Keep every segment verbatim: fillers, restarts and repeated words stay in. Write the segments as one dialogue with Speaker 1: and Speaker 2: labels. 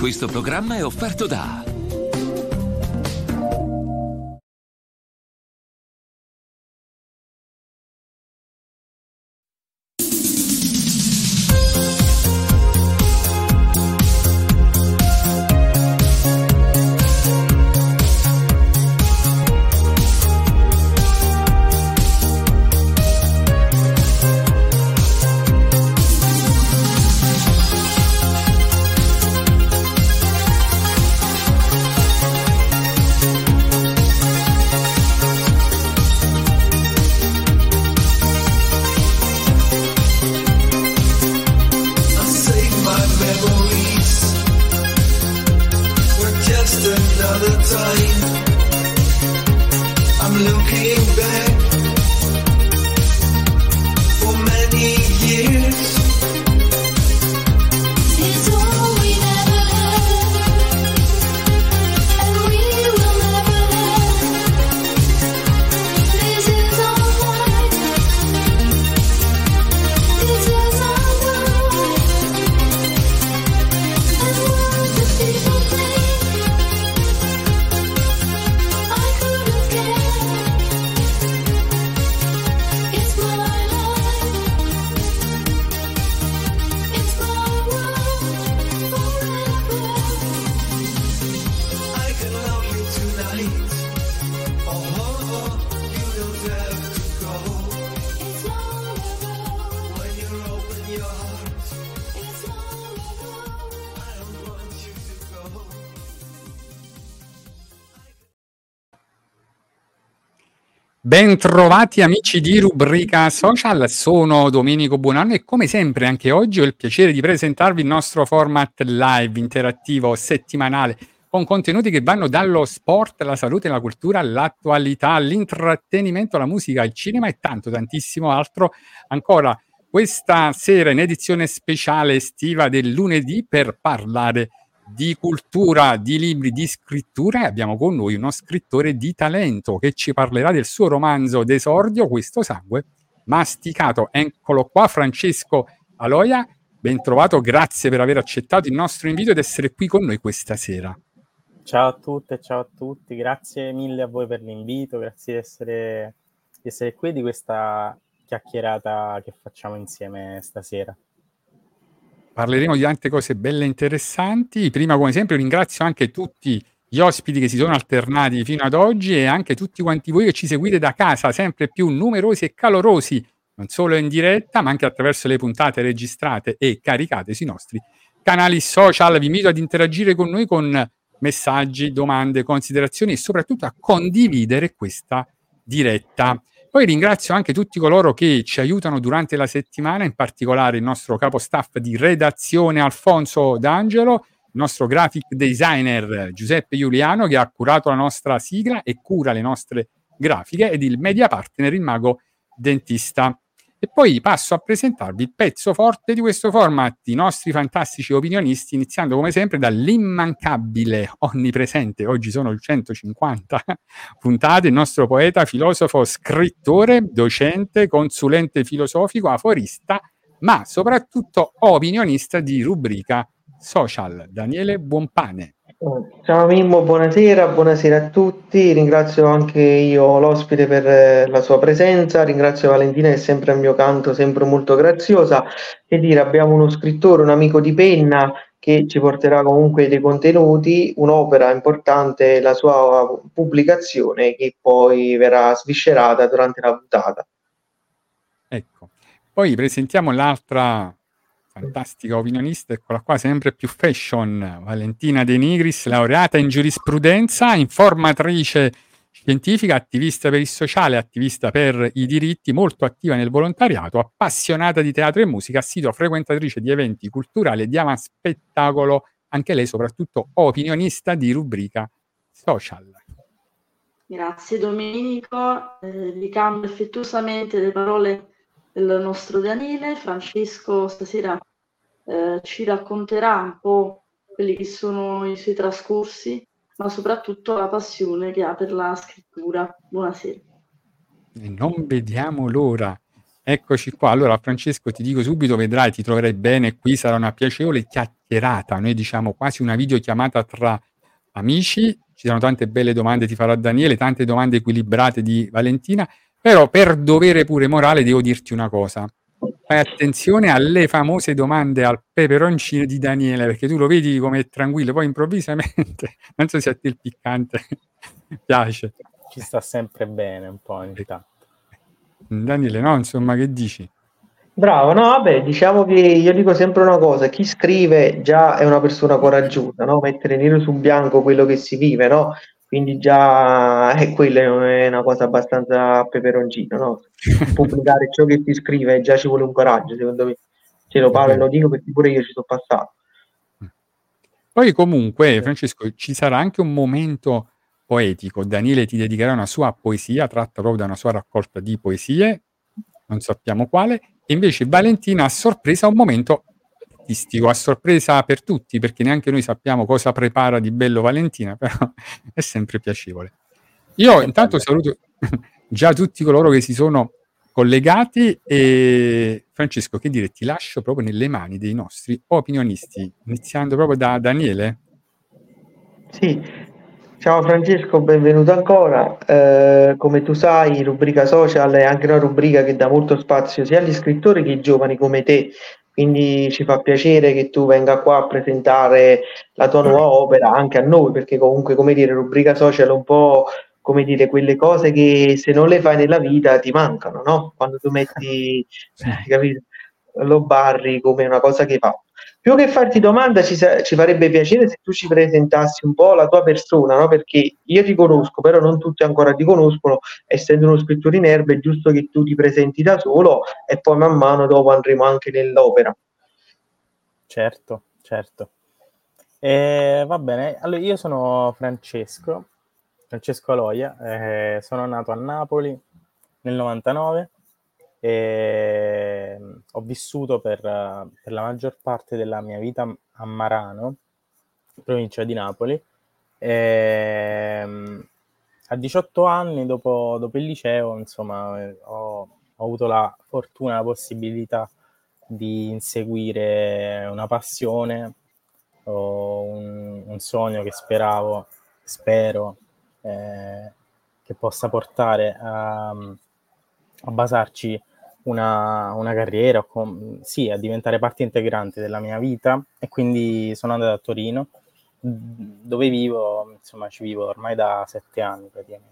Speaker 1: Questo programma è offerto da
Speaker 2: Bentrovati amici di Rubrica Social, sono Domenico Buonanno e come sempre anche oggi ho il piacere di presentarvi il nostro format live interattivo settimanale con contenuti che vanno dallo sport, alla salute, alla cultura, all'attualità, all'intrattenimento, alla musica, al cinema e tanto tantissimo altro ancora. Questa sera in edizione speciale estiva del lunedì per parlare di cultura, di libri, di scrittura, e abbiamo con noi uno scrittore di talento che ci parlerà del suo romanzo d'esordio, Questo sangue masticato. Eccolo qua, Francesco Aloia, ben trovato, grazie per aver accettato il nostro invito ed essere qui con noi questa sera.
Speaker 3: Ciao a tutte, ciao a tutti, grazie mille a voi per l'invito, grazie di essere, di essere qui, di questa chiacchierata che facciamo insieme stasera.
Speaker 2: Parleremo di tante cose belle e interessanti. Prima, come sempre, ringrazio anche tutti gli ospiti che si sono alternati fino ad oggi e anche tutti quanti voi che ci seguite da casa, sempre più numerosi e calorosi, non solo in diretta, ma anche attraverso le puntate registrate e caricate sui nostri canali social. Vi invito ad interagire con noi con messaggi, domande, considerazioni e soprattutto a condividere questa diretta. Poi ringrazio anche tutti coloro che ci aiutano durante la settimana, in particolare il nostro capo staff di redazione Alfonso D'Angelo, il nostro graphic designer Giuseppe Giuliano che ha curato la nostra sigla e cura le nostre grafiche, ed il media partner il Mago Dentista. E poi passo a presentarvi il pezzo forte di questo format, i nostri fantastici opinionisti, iniziando come sempre dall'immancabile, onnipresente, oggi sono il centocinquanta puntate, il nostro poeta, filosofo, scrittore, docente, consulente filosofico, aforista, ma soprattutto opinionista di Rubrica Social, Daniele Buonpane.
Speaker 4: Ciao Mimmo, buonasera, buonasera a tutti, ringrazio anche io l'ospite per la sua presenza, ringrazio Valentina che è sempre al mio canto, sempre molto graziosa. Che dire, abbiamo uno scrittore, un amico di penna che ci porterà comunque dei contenuti, un'opera importante, la sua pubblicazione che poi verrà sviscerata durante la puntata.
Speaker 2: Ecco, poi presentiamo l'altra fantastica opinionista, eccola qua, sempre più fashion, Valentina De Nigris, laureata in giurisprudenza, informatrice scientifica, attivista per il sociale, attivista per i diritti, molto attiva nel volontariato, appassionata di teatro e musica, assidua frequentatrice di eventi culturali e di avanspettacolo, anche lei soprattutto opinionista di Rubrica Social.
Speaker 5: Grazie Domenico, eh, ricambio affettuosamente le parole del nostro Daniele. Francesco stasera eh, ci racconterà un po' quelli che sono i suoi trascorsi, ma soprattutto la passione che ha per la scrittura. Buonasera.
Speaker 2: E non vediamo l'ora. Eccoci qua. Allora Francesco, ti dico subito, vedrai, ti troverai bene qui, sarà una piacevole chiacchierata. Noi diciamo quasi una videochiamata tra amici. Ci saranno tante belle domande, ti farà Daniele, tante domande equilibrate di Valentina, però per dovere pure morale devo dirti una cosa. Fai attenzione alle famose domande al peperoncino di Daniele, perché tu lo vedi come è tranquillo, poi improvvisamente, non so se a te il piccante piace.
Speaker 3: Ci sta sempre bene un po' ogni tanto.
Speaker 2: Daniele, no? Insomma, che dici?
Speaker 4: Bravo, no, vabbè, diciamo che io dico sempre una cosa, chi scrive già è una persona coraggiosa, no? Mettere nero su bianco quello che si vive, no? Quindi già è quello è una cosa abbastanza peperoncino, no? Pubblicare ciò che si scrive già ci vuole un coraggio, secondo me. Ce lo parlo e lo dico perché pure io ci sono passato.
Speaker 2: Poi comunque, Francesco, ci sarà anche un momento poetico. Daniele ti dedicherà una sua poesia, tratta proprio da una sua raccolta di poesie, non sappiamo quale, e invece Valentina a sorpresa un momento artistico, a sorpresa per tutti, perché neanche noi sappiamo cosa prepara di bello Valentina, però è sempre piacevole. Io intanto saluto già tutti coloro che si sono collegati e Francesco, che dire, ti lascio proprio nelle mani dei nostri opinionisti, iniziando proprio da Daniele.
Speaker 4: Sì, ciao Francesco, benvenuto ancora. Eh, come tu sai, rubrica social è anche una rubrica che dà molto spazio sia agli scrittori che ai giovani come te, quindi ci fa piacere che tu venga qua a presentare la tua nuova opera anche a noi, perché comunque, come dire, rubrica social è un po', come dire, quelle cose che se non le fai nella vita ti mancano, no? Quando tu metti, capito, lo barri come una cosa che fa. Più che farti domanda, ci, sa- ci farebbe piacere se tu ci presentassi un po' la tua persona, no? Perché io ti conosco, però non tutti ancora ti conoscono, essendo uno scrittore in erba è giusto che tu ti presenti da solo e poi man mano dopo andremo anche nell'opera.
Speaker 3: Certo, certo. E, va bene, allora io sono Francesco, Francesco Aloia, eh, sono nato a Napoli nel novantanove e ho vissuto per, per la maggior parte della mia vita a Marano, provincia di Napoli. E, a diciotto anni, dopo, dopo il liceo, insomma, ho, ho avuto la fortuna, la possibilità di inseguire una passione o un, un sogno che speravo, spero, eh, che possa portare a, a basarci una, una carriera, com- sì, a diventare parte integrante della mia vita, e quindi sono andato a Torino, dove vivo, insomma ci vivo ormai da sette anni praticamente.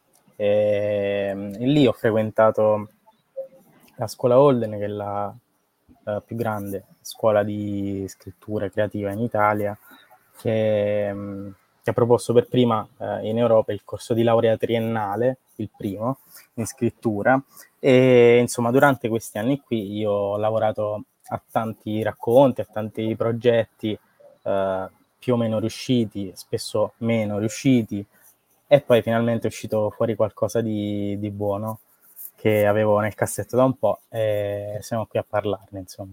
Speaker 3: E, e lì ho frequentato la scuola Holden, che è la uh, più grande scuola di scrittura creativa in Italia, che, um, che ha proposto per prima uh, in Europa il corso di laurea triennale, il primo, in scrittura. E insomma durante questi anni qui io ho lavorato a tanti racconti, a tanti progetti uh, più o meno riusciti, spesso meno riusciti, e poi finalmente è uscito fuori qualcosa di, di buono che avevo nel cassetto da un po' e siamo qui a parlarne, insomma.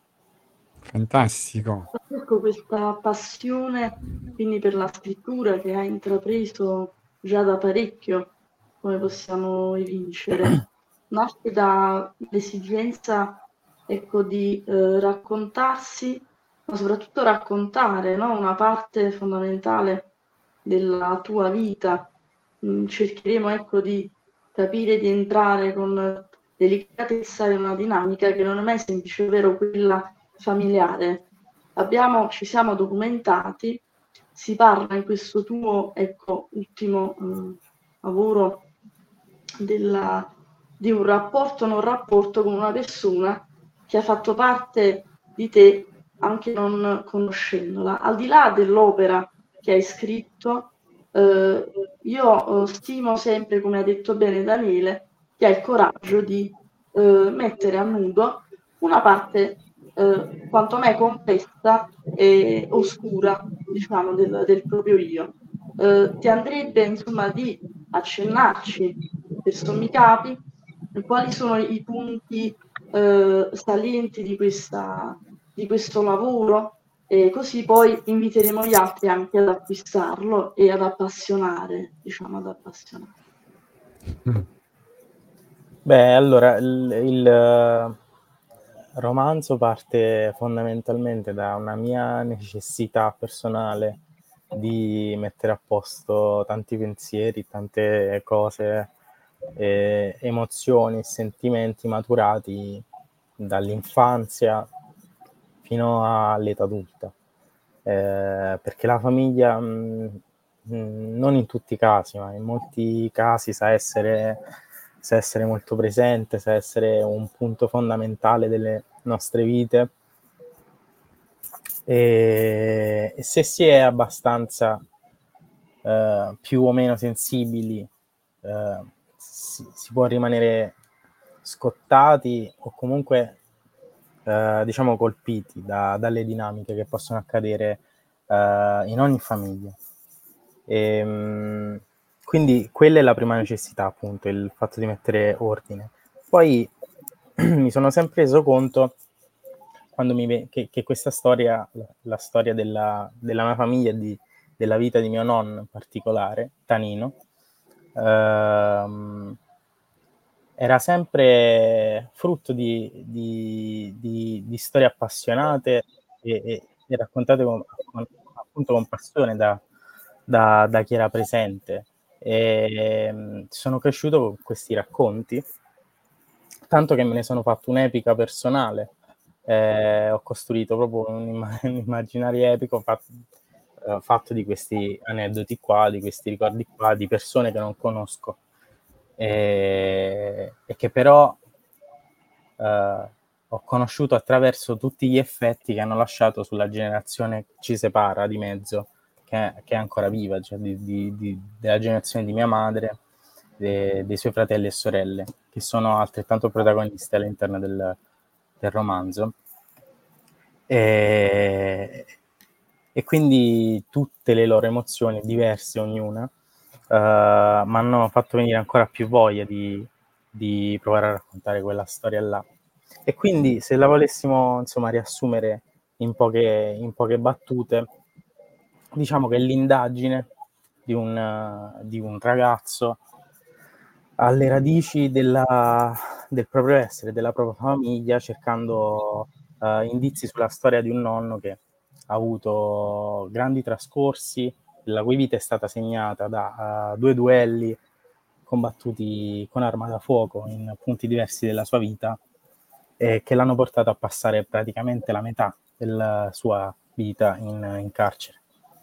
Speaker 2: Fantastico.
Speaker 5: Ecco, questa passione quindi per la scrittura che hai intrapreso già da parecchio, come possiamo evincere, nasce dall'esigenza, ecco, di eh, raccontarsi, ma soprattutto raccontare, no? Una parte fondamentale della tua vita. Mm, cercheremo, ecco, di capire, di entrare con delicatezza in una dinamica che non è mai semplice, ovvero quella familiare. Abbiamo, ci siamo documentati, si parla in questo tuo, ecco, ultimo eh, lavoro della, di un rapporto non rapporto con una persona che ha fatto parte di te anche non conoscendola. Al di là dell'opera che hai scritto, eh, io eh, stimo sempre, come ha detto bene Daniele, che ha il coraggio di eh, mettere a nudo una parte eh, quanto a me complessa e oscura, diciamo, del, del proprio io. Eh, ti andrebbe, insomma, di accennarci per sommi capi quali sono i punti eh, salienti di, questa, di questo lavoro, e così poi inviteremo gli altri anche ad acquistarlo e ad appassionare, diciamo, ad appassionare.
Speaker 3: Beh, allora, il, il romanzo parte fondamentalmente da una mia necessità personale di mettere a posto tanti pensieri, tante cose, eh, emozioni e sentimenti maturati dall'infanzia fino all'età adulta. Eh, perché la famiglia, mh, mh, non in tutti i casi, ma in molti casi sa essere, sa essere molto presente, sa essere un punto fondamentale delle nostre vite. E, e se si è abbastanza eh, più o meno sensibili, eh, si, si può rimanere scottati o comunque eh, diciamo colpiti da, dalle dinamiche che possono accadere eh, in ogni famiglia. E, mh, quindi quella è la prima necessità, appunto, il fatto di mettere ordine. Poi mi sono sempre reso conto quando mi ve- che, che questa storia, la, la storia della, della mia famiglia e di, della vita di mio nonno in particolare, Tanino, ehm, era sempre frutto di, di, di, di storie appassionate e, e, e raccontate con, con, appunto con passione da, da, da chi era presente. E, mh, sono cresciuto con questi racconti, tanto che me ne sono fatto un'epica personale. Eh, ho costruito proprio un, imm- un immaginario epico fatto, eh, fatto di questi aneddoti qua, di questi ricordi qua, di persone che non conosco e, e che però eh, ho conosciuto attraverso tutti gli effetti che hanno lasciato sulla generazione che ci separa di mezzo, che, che è ancora viva, cioè di, di, di, della generazione di mia madre, de, dei suoi fratelli e sorelle, che sono altrettanto protagonisti all'interno del, del romanzo. E, e quindi tutte le loro emozioni, diverse ognuna, uh, mi hanno fatto venire ancora più voglia di, di provare a raccontare quella storia là. E quindi se la volessimo insomma riassumere in poche, in poche battute, diciamo che l'indagine di un, di un ragazzo alle radici della, del proprio essere, della propria famiglia, cercando uh, indizi sulla storia di un nonno che ha avuto grandi trascorsi, la cui vita è stata segnata da uh, due duelli combattuti con arma da fuoco in punti diversi della sua vita e che l'hanno portato a passare praticamente la metà della sua vita in, in carcere.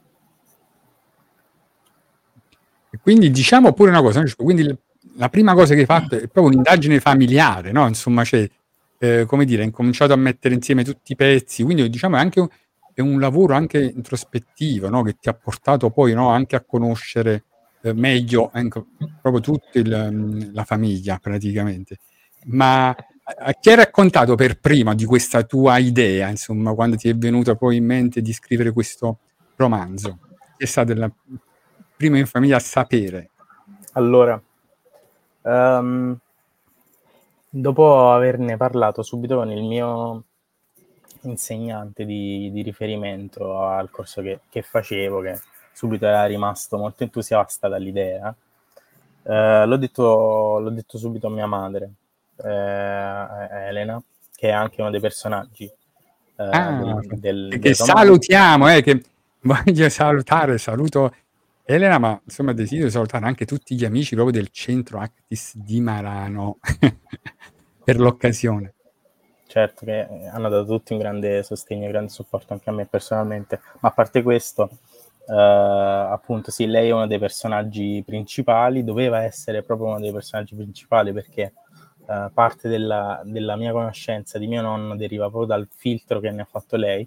Speaker 2: E quindi diciamo pure una cosa, quindi la prima cosa che hai fatto è proprio un'indagine familiare, no? Insomma, cioè, eh, come dire, hai incominciato a mettere insieme tutti i pezzi, quindi diciamo è anche un, è un lavoro anche introspettivo, no? Che ti ha portato poi, no? Anche a conoscere eh, meglio anche, proprio tutta il, la famiglia praticamente. Ma a, a chi hai raccontato per prima di questa tua idea, insomma, quando ti è venuta poi in mente di scrivere questo romanzo? Chi è stato il primo in famiglia a sapere?
Speaker 3: Allora, um, dopo averne parlato subito con il mio insegnante di, di riferimento al corso che, che facevo, che subito era rimasto molto entusiasta dall'idea, eh, l'ho, detto, l'ho detto subito a mia madre, eh, Elena, che è anche uno dei personaggi eh,
Speaker 2: Ah,
Speaker 3: del, del,
Speaker 2: che, che
Speaker 3: del romanzo.
Speaker 2: salutiamo, eh, che voglio salutare, saluto Elena, ma insomma desidero salutare anche tutti gli amici proprio del centro Actis di Marano per l'occasione.
Speaker 3: Certo che hanno dato tutti un grande sostegno, un grande supporto anche a me personalmente, ma a parte questo, eh, appunto sì, lei è uno dei personaggi principali, doveva essere proprio uno dei personaggi principali perché eh, parte della, della mia conoscenza di mio nonno deriva proprio dal filtro che ne ha fatto lei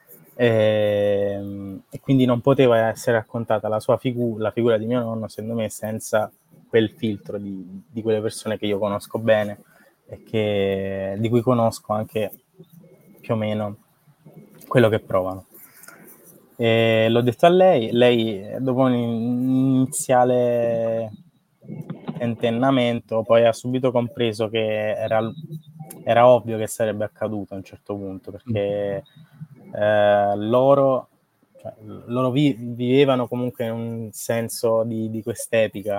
Speaker 3: e, e quindi non poteva essere raccontata la sua figura, la figura di mio nonno, secondo me, senza quel filtro di, di quelle persone che io conosco bene e che, di cui conosco anche più o meno quello che provano. E l'ho detto a lei, lei dopo un iniziale tentennamento poi ha subito compreso che era, era ovvio che sarebbe accaduto a un certo punto perché eh, loro, cioè, loro vi, vivevano comunque in un senso di, di quest'epica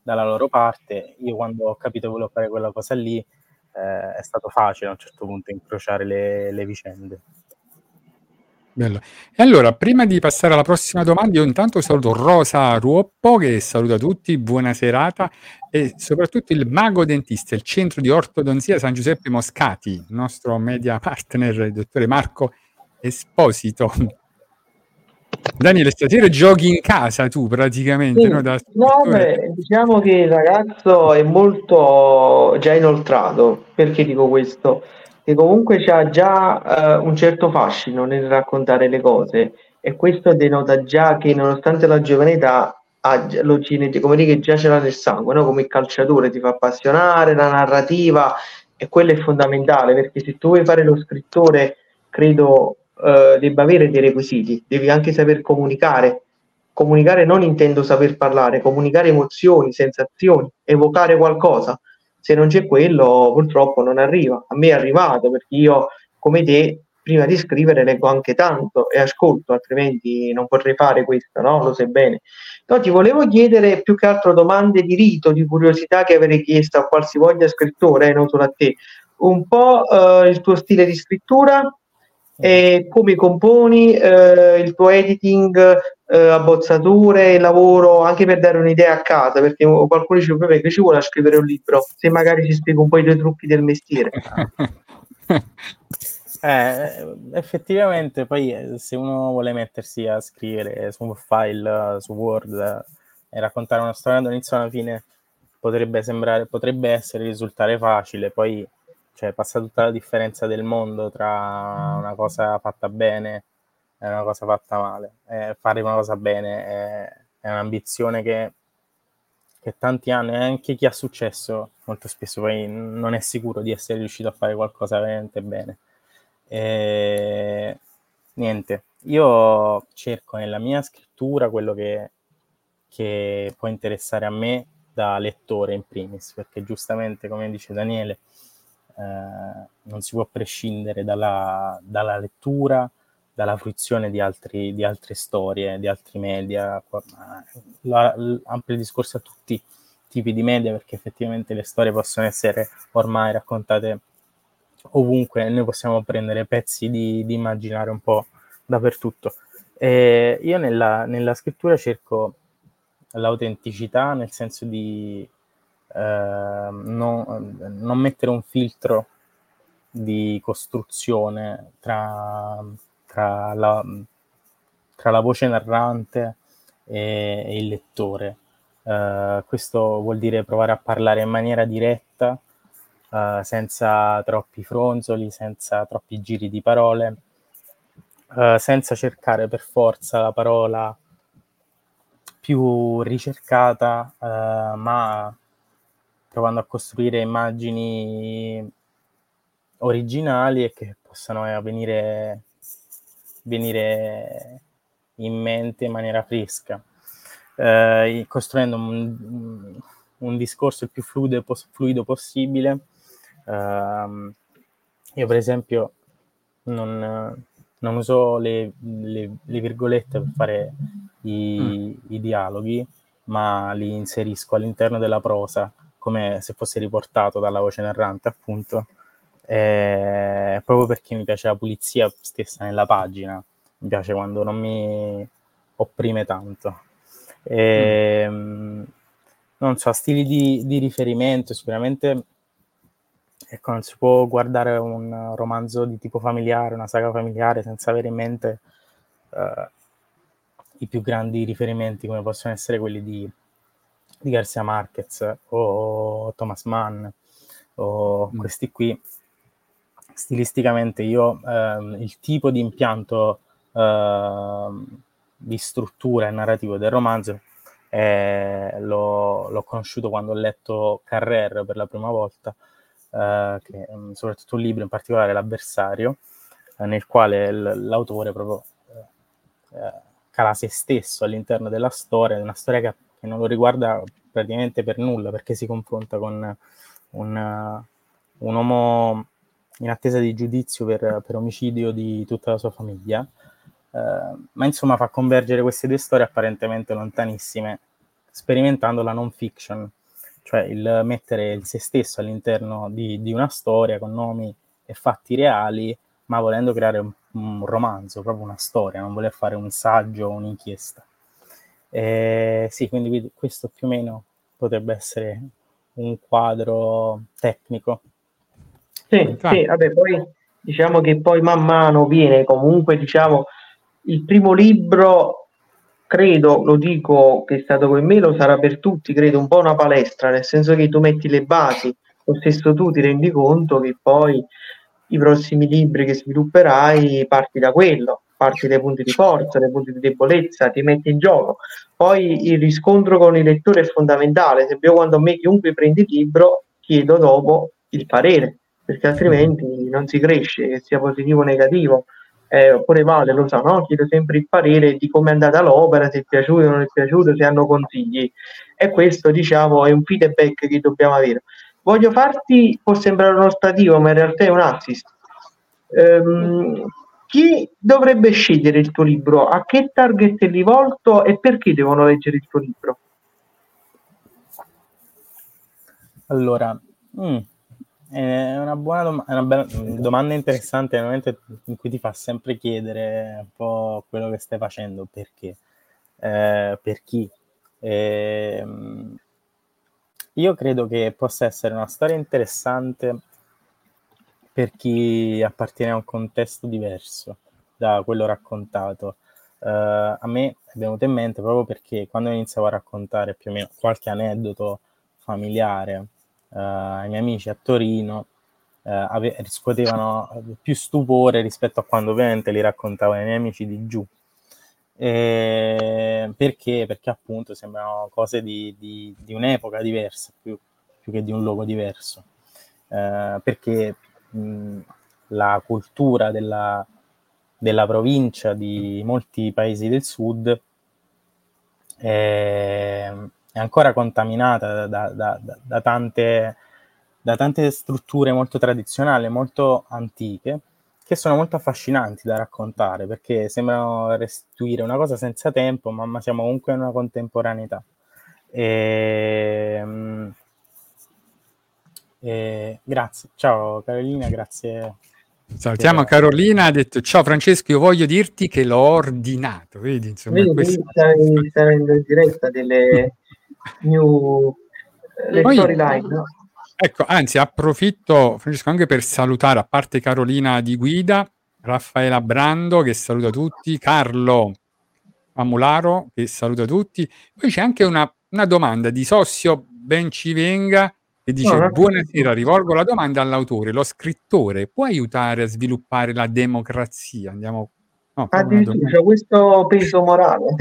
Speaker 3: dalla loro parte. Io quando ho capito che volevo fare quella cosa lì, eh, è stato facile a un certo punto incrociare le, le vicende.
Speaker 2: Bello. E allora, prima di passare alla prossima domanda, io intanto saluto Rosa Ruoppo, che saluta tutti, buona serata, e soprattutto il Mago Dentista, il centro di ortodonzia San Giuseppe Moscati, il nostro media partner, il dottore Marco Esposito. Daniele, stasera giochi in casa tu praticamente,
Speaker 4: Sì,
Speaker 2: no? Da
Speaker 4: no,
Speaker 2: scrittore.
Speaker 4: beh, diciamo che il ragazzo è molto già inoltrato. Perché dico questo? Che comunque c'ha già eh, un certo fascino nel raccontare le cose, e questo denota già che nonostante la giovane età ha già- lo cine- come dire, che già ce l'ha nel sangue, no? Come il calciatore ti fa appassionare, la narrativa, e quello è fondamentale, perché se tu vuoi fare lo scrittore, credo eh, debba avere dei requisiti, devi anche saper comunicare. Comunicare non intendo saper parlare, comunicare emozioni, sensazioni, evocare qualcosa. Se non c'è quello, purtroppo non arriva. A me è arrivato, perché io, come te, prima di scrivere leggo anche tanto e ascolto, altrimenti non potrei fare questo, no? Lo sai bene. No, ti volevo chiedere più che altro domande di rito, di curiosità che avrei chiesto a qualsivoglia scrittore, eh, non solo a te. Un po' eh, il tuo stile di scrittura, e come componi, eh, il tuo editing, eh, abbozzature, il lavoro, anche per dare un'idea a casa, perché qualcuno dice, vabbè, che ci vuole a scrivere un libro, se magari ci spiego un po' i tuoi trucchi del mestiere.
Speaker 3: Eh, effettivamente poi eh, se uno vuole mettersi a scrivere su un file, eh, su Word, eh, e raccontare una storia dall'inizio alla fine, potrebbe sembrare, potrebbe essere, risultare facile, poi cioè, passa tutta la differenza del mondo tra una cosa fatta bene e una cosa fatta male. Eh, fare una cosa bene è, è un'ambizione che, che tanti hanno, e anche chi ha successo molto spesso poi non è sicuro di essere riuscito a fare qualcosa veramente bene. E niente, io cerco nella mia scrittura quello che, che può interessare a me da lettore in primis, perché giustamente, come dice Daniele, eh, non si può prescindere dalla, dalla lettura, dalla fruizione di, altri, di altre storie, di altri media. La, ampio il discorso a tutti i tipi di media, perché effettivamente le storie possono essere ormai raccontate ovunque, noi possiamo prendere pezzi di, di immaginare un po' dappertutto. E io nella, nella scrittura cerco l'autenticità, nel senso di eh, non, non mettere un filtro di costruzione tra, tra, la, tra la voce narrante e, e il lettore. Uh, questo vuol dire provare a parlare in maniera diretta, uh, senza troppi fronzoli, senza troppi giri di parole, uh, senza cercare per forza la parola più ricercata, uh, ma provando a costruire immagini originali e che possano venire, venire in mente in maniera fresca. Eh, costruendo un, un discorso il più fluido, fluido possibile. Uh, io per esempio non, non uso le, le, le virgolette per fare i, mm. i dialoghi, ma li inserisco all'interno della prosa, come se fosse riportato dalla voce narrante, appunto, eh, proprio perché mi piace la pulizia stessa nella pagina, mi piace quando non mi opprime tanto. E, mm. non so, stili di, di riferimento, sicuramente ecco, non si può guardare un romanzo di tipo familiare, una saga familiare, senza avere in mente uh, i più grandi riferimenti, come possono essere quelli di, di Garcia Marquez o Thomas Mann o mm. questi qui. Stilisticamente io uh, il tipo di impianto uh, di struttura e narrativo del romanzo eh, l'ho, l'ho conosciuto quando ho letto Carrère per la prima volta, eh, che, soprattutto un libro in particolare, L'Avversario, eh, nel quale l- l'autore proprio eh, cala se stesso all'interno della storia, una storia che, che non lo riguarda praticamente per nulla, perché si confronta con un, un uomo in attesa di giudizio per, per omicidio di tutta la sua famiglia. Uh, ma insomma fa convergere queste due storie apparentemente lontanissime, sperimentando la non fiction, cioè il mettere il se stesso all'interno di, di una storia con nomi e fatti reali, ma volendo creare un, un romanzo, proprio una storia, non voler fare un saggio o un'inchiesta. Eh, sì, quindi questo più o meno potrebbe essere un quadro tecnico.
Speaker 4: Sì, sì, vabbè, poi diciamo che poi man mano viene comunque, diciamo, il primo libro, credo, lo dico che è stato con me, lo sarà per tutti, credo, un po' una palestra, nel senso che tu metti le basi, lo stesso tu ti rendi conto che poi i prossimi libri che svilupperai parti da quello, parti dai punti di forza, dai punti di debolezza, ti metti in gioco. Poi il riscontro con il lettore è fondamentale, se io quando a me chiunque prende il libro chiedo dopo il parere, perché altrimenti non si cresce, che sia positivo o negativo. Eh, oppure Vale lo sa, no? Chiedo sempre il parere di come è andata l'opera, se è piaciuto o non è piaciuto, se hanno consigli, e questo diciamo è un feedback che dobbiamo avere. Voglio farti, può sembrare uno stativo, ma in realtà è un assist. Ehm, chi dovrebbe scegliere il tuo libro? A che target è rivolto e perché devono leggere il tuo libro?
Speaker 3: Allora, mh, è una buona dom- è una bella domanda interessante, nel momento in cui ti fa sempre chiedere un po' quello che stai facendo, perché, eh, per chi. E, io credo che possa essere una storia interessante per chi appartiene a un contesto diverso da quello raccontato. Uh, a me è venuto in mente proprio perché quando iniziavo a raccontare più o meno qualche aneddoto familiare uh, ai miei amici a Torino, uh, ave- riscuotevano più stupore rispetto a quando ovviamente li raccontavo ai miei amici di giù. E perché? Perché appunto sembrano cose di, di, di un'epoca diversa più, più che di un luogo diverso. Uh, perché mh, la cultura della della provincia di molti paesi del sud è, è ancora contaminata da, da, da, da, tante, da tante strutture molto tradizionali, molto antiche, che sono molto affascinanti da raccontare, perché sembrano restituire una cosa senza tempo, ma, ma siamo comunque in una contemporaneità. E, e, grazie, ciao Carolina, grazie.
Speaker 2: Salutiamo Carolina, ha detto ciao Francesco, io voglio dirti che l'ho ordinato, vedi, insomma,
Speaker 4: vedi,
Speaker 2: questo...
Speaker 4: stai, stai avendo in diretta delle new le
Speaker 2: Poi,
Speaker 4: storyline, no?
Speaker 2: Ecco, anzi approfitto Francesco anche per salutare, a parte Carolina di guida, Raffaela Brando che saluta tutti, Carlo Amularo che saluta tutti, poi c'è anche una, una domanda di Sossio Bencivenga che dice
Speaker 4: No,
Speaker 2: buonasera, rivolgo la domanda all'autore, lo scrittore può aiutare a sviluppare la democrazia? Andiamo, no,
Speaker 4: addirittura c'è questo peso morale.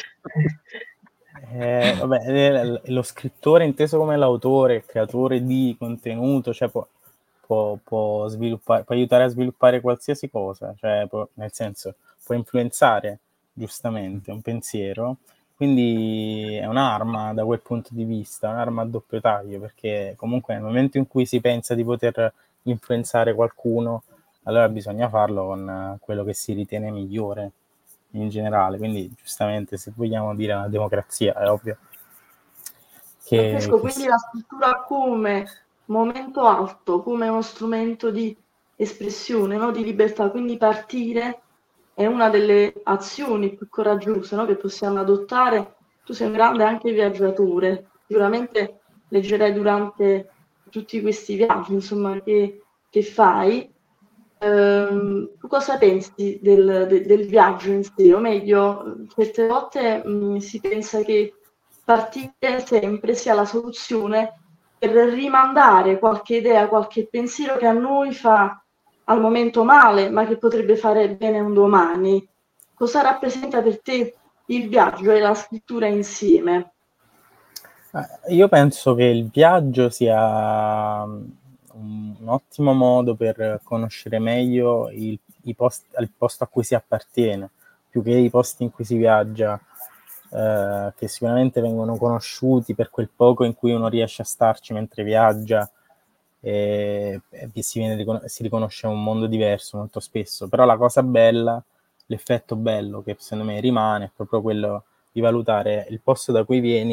Speaker 3: eh, vabbè, lo scrittore inteso come l'autore, il creatore di contenuto, cioè può, può, può sviluppare, può aiutare a sviluppare qualsiasi cosa, cioè può, nel senso può influenzare giustamente un pensiero, quindi è un'arma da quel punto di vista, un'arma a doppio taglio, perché comunque nel momento in cui si pensa di poter influenzare qualcuno, allora bisogna farlo con quello che si ritiene migliore in generale, quindi giustamente se vogliamo dire una democrazia è ovvio che,
Speaker 5: Francesco,
Speaker 3: che
Speaker 5: quindi
Speaker 3: sì.
Speaker 5: la scrittura come momento alto, come uno strumento di espressione, no? Di libertà, quindi partire è una delle azioni più coraggiose, no? Che possiamo adottare. Tu sei un grande anche viaggiatore, sicuramente leggerai durante tutti questi viaggi, insomma, che, che fai. Ehm, tu cosa pensi del, de, del viaggio in sé? O meglio, certe volte mh, si pensa che partire sempre sia la soluzione per rimandare qualche idea, qualche pensiero che a noi fa al momento male, ma che potrebbe fare bene un domani. Cosa rappresenta per te il viaggio e la scrittura insieme?
Speaker 3: Io penso che il viaggio sia un, un ottimo modo per conoscere meglio il, i post, il posto a cui si appartiene, più che i posti in cui si viaggia, eh, che sicuramente vengono conosciuti per quel poco in cui uno riesce a starci mentre viaggia e, e si, viene, si riconosce un mondo diverso molto spesso. Però la cosa bella, l'effetto bello che secondo me rimane, è proprio quello di valutare il posto da cui vieni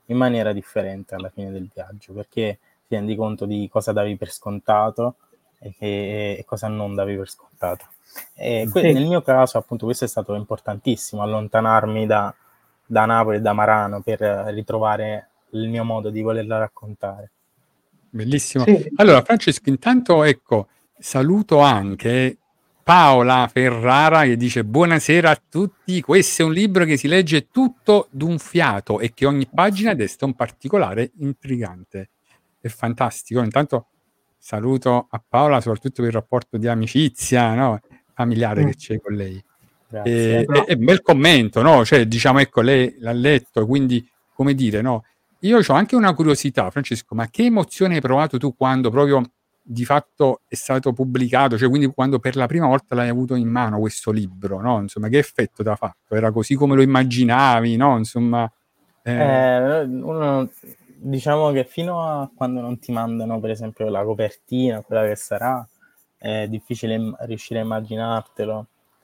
Speaker 3: in maniera differente alla fine del viaggio, perché ti rendi conto di cosa davi per scontato e, che, e cosa non davi per scontato. E que-
Speaker 4: Sì.
Speaker 3: nel mio caso, appunto, questo è stato importantissimo, allontanarmi da, da Napoli e da Marano per ritrovare il mio modo di volerla raccontare.
Speaker 2: Bellissimo.
Speaker 4: Sì.
Speaker 2: Allora, Francesco, intanto ecco, saluto anche Paola Ferrara che dice buonasera a tutti, questo è un libro che si legge tutto d'un fiato e che ogni pagina desta un particolare intrigante. È fantastico. Intanto saluto a Paola soprattutto per il rapporto di amicizia, no, familiare che c'è con lei.
Speaker 3: Grazie.
Speaker 2: E, e, e bel commento, no? Cioè, diciamo, ecco, lei l'ha letto, quindi, come dire, no? Io ho anche una curiosità, Francesco, ma che emozione hai provato tu quando proprio di fatto è stato pubblicato, cioè quindi quando per la prima volta l'hai avuto in mano questo libro, no? Insomma, che effetto ti ha fatto? Era così come lo immaginavi, no? Insomma, eh...
Speaker 3: Eh, uno, diciamo che fino a quando non ti mandano, per esempio, la copertina, quella che sarà, è difficile im- riuscire a immaginartelo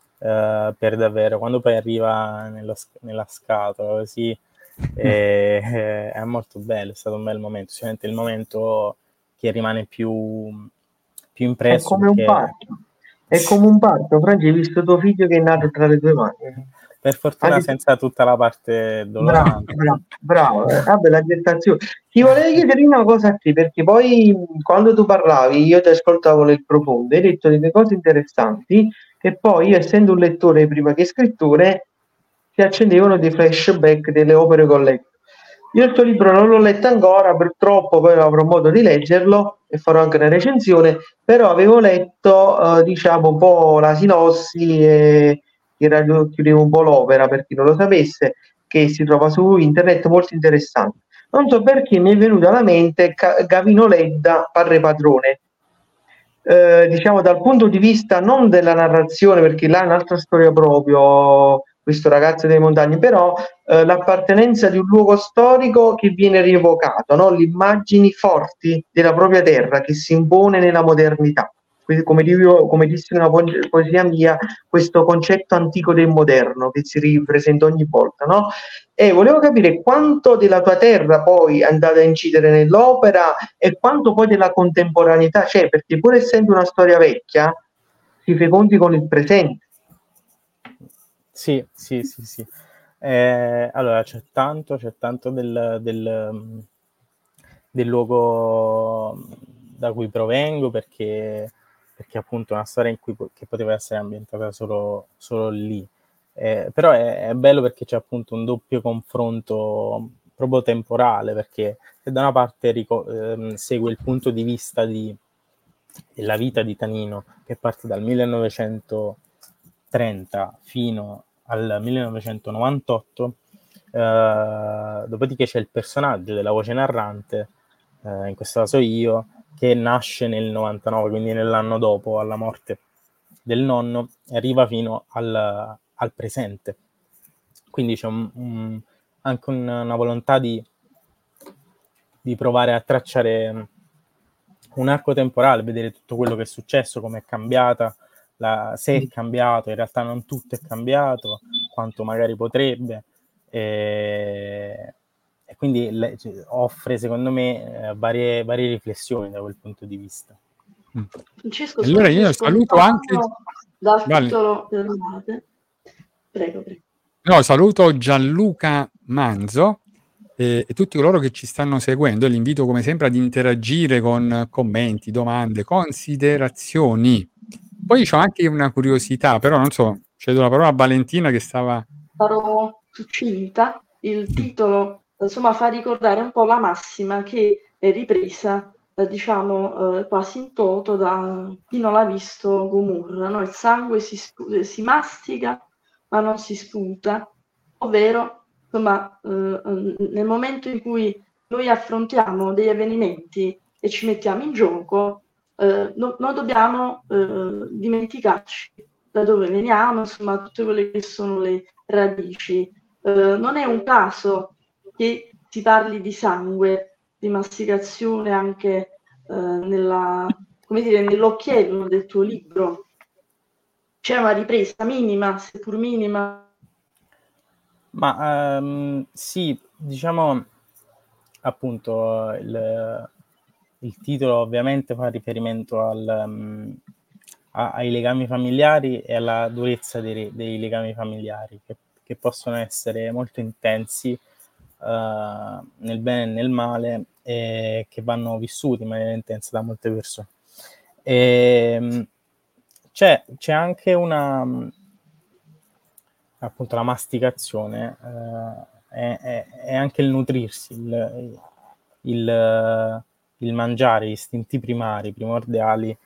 Speaker 3: eh, per davvero. Quando poi arriva nello sc- nella scatola, così, eh, eh, è molto bello, è stato un bel momento, sicuramente il momento che rimane più, più
Speaker 4: È
Speaker 3: impresso
Speaker 4: come un
Speaker 3: perché
Speaker 4: parto. È come un parto, Franci, hai visto tuo figlio che è nato tra le tue mani.
Speaker 3: per fortuna
Speaker 4: Anche-
Speaker 3: senza tutta la parte
Speaker 4: Bravo,
Speaker 3: dolorante.
Speaker 4: bravo, bravo. Eh, vabbè, la gestazione. Ti volevo chiedere una cosa a te, perché poi mh, quando tu parlavi, io ti ascoltavo nel profondo, hai detto delle cose interessanti, che poi, io, essendo un lettore prima che scrittore, si accendevano dei flashback delle opere che ho letto. Io il tuo libro non l'ho letto ancora, purtroppo poi avrò modo di leggerlo e farò anche una recensione, però avevo letto, eh, diciamo, un po' la sinossi e chiudevo un po' l'opera, per chi non lo sapesse, che si trova su internet, molto interessante. Non so perché mi è venuto alla mente Ca- Gavino Ledda, Padre Padrone. Eh, diciamo dal punto di vista non della narrazione, perché là è un'altra storia proprio, questo ragazzo delle montagne, però eh, l'appartenenza di un luogo storico che viene rievocato, no? Le immagini forti della propria terra che si impone nella modernità. Quindi, come, dico, come dissi in una po- poesia mia, questo concetto antico del moderno che si ripresenta ogni volta, no? E volevo capire quanto della tua terra poi è andata a incidere nell'opera e quanto poi della contemporaneità c'è, perché pur essendo una storia vecchia, si fa i conti con il presente.
Speaker 3: Sì, sì, sì, sì. Eh, allora c'è tanto, c'è tanto del, del, del luogo da cui provengo, perché, perché appunto è una storia in cui, che poteva essere ambientata solo, solo lì. Eh, però è, è bello perché c'è appunto un doppio confronto proprio temporale, perché se da una parte rico- ehm, segue il punto di vista di, della vita di Tanino, che parte dal millenovecentotrenta fino al millenovecentonovantotto, eh, dopodiché c'è il personaggio della voce narrante, eh, in questo caso io, che nasce nel novantanove, quindi nell'anno dopo, alla morte del nonno, e arriva fino al, al presente. Quindi c'è un, un, anche un, una volontà di, di provare a tracciare un arco temporale, vedere tutto quello che è successo, come è cambiata, la, se è cambiato, in realtà non tutto è cambiato, quanto magari potrebbe, e, e quindi le, cioè, offre secondo me eh, varie, varie riflessioni da quel punto di vista.
Speaker 5: Francesco,
Speaker 2: allora io saluto anche
Speaker 5: dal
Speaker 2: vale.
Speaker 5: titolo prego, prego.
Speaker 2: No, saluto Gianluca Manzo e, e tutti coloro che ci stanno seguendo e li invito come sempre ad interagire con commenti, domande, considerazioni. Poi ho anche una curiosità, però non so, cedo la parola a Valentina che stava...
Speaker 5: Sarò succinta. Il titolo insomma fa ricordare un po' la massima che è ripresa eh, diciamo eh, quasi in toto da Chi non l'ha visto Gomorra, no? Il sangue si, spu- si mastica ma non si sputa, ovvero insomma eh, nel momento in cui noi affrontiamo degli avvenimenti e ci mettiamo in gioco, eh, no, non dobbiamo eh, dimenticarci da dove veniamo, insomma tutte quelle che sono le radici. Eh, non è un caso che si parli di sangue, di masticazione anche eh, nella, come dire, nell'occhiello del tuo libro. C'è una ripresa minima, seppur minima.
Speaker 3: Ma um, sì, diciamo, appunto il, il titolo ovviamente fa riferimento al, um, a, ai legami familiari e alla durezza dei, dei legami familiari, che, che possono essere molto intensi uh, nel bene e nel male, e che vanno vissuti in maniera intensa da molte persone. E, c'è, c'è anche una, appunto, la masticazione, uh, è, è, è anche il nutrirsi, il, il, il mangiare, gli istinti primari, primordiali,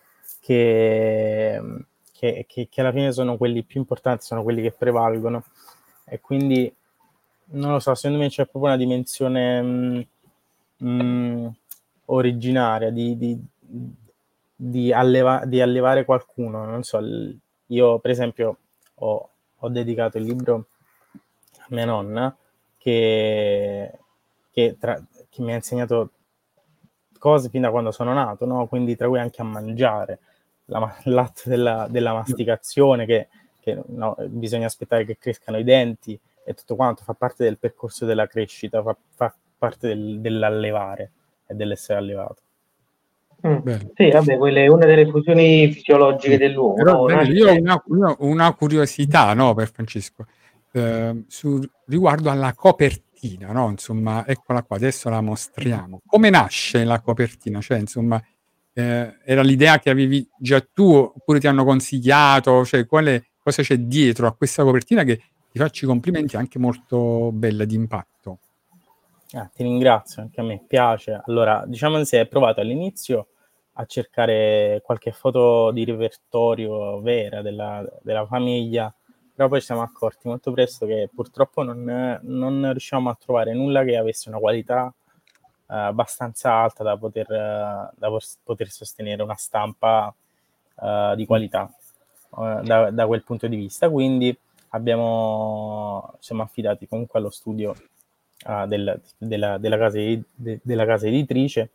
Speaker 3: che, che, che, che alla fine sono quelli più importanti, sono quelli che prevalgono. E quindi, non lo so, secondo me c'è proprio una dimensione mh, mh, originaria di, di, di, alleva, di allevare qualcuno. Non so, io per esempio ho, ho dedicato il libro a mia nonna, che, che, tra, che mi ha insegnato cose fin da quando sono nato, no? Quindi tra cui anche a mangiare, la, l'atto della, della masticazione, che, che no, bisogna aspettare che crescano i denti e tutto quanto, fa parte del percorso della crescita, fa, fa parte del, dell'allevare e dell'essere allevato.
Speaker 4: Mm. Sì, vabbè, quella è una delle funzioni fisiologiche
Speaker 2: sì.
Speaker 4: dell'uomo.
Speaker 2: Però,
Speaker 4: No?
Speaker 2: Daniele, io ho una, io ho una curiosità, no, per Francesco, eh, su, riguardo alla copertina, no? Insomma, eccola qua, adesso la mostriamo. Come nasce la copertina? Cioè, insomma, eh, era l'idea che avevi già tu, oppure ti hanno consigliato? Cioè, quale, cosa c'è dietro a questa copertina che, ti faccio i complimenti, anche molto bella, d'impatto?
Speaker 3: Ah, ti ringrazio, anche a me piace. Allora, diciamo, se hai provato all'inizio a cercare qualche foto di repertorio vera della, della famiglia, però poi ci siamo accorti molto presto che purtroppo non, non riusciamo a trovare nulla che avesse una qualità eh, abbastanza alta da poter, uh, da poter sostenere una stampa uh, di qualità uh, da, da quel punto di vista. Quindi abbiamo, siamo affidati comunque allo studio uh, del, della, della, casa, de, della casa editrice,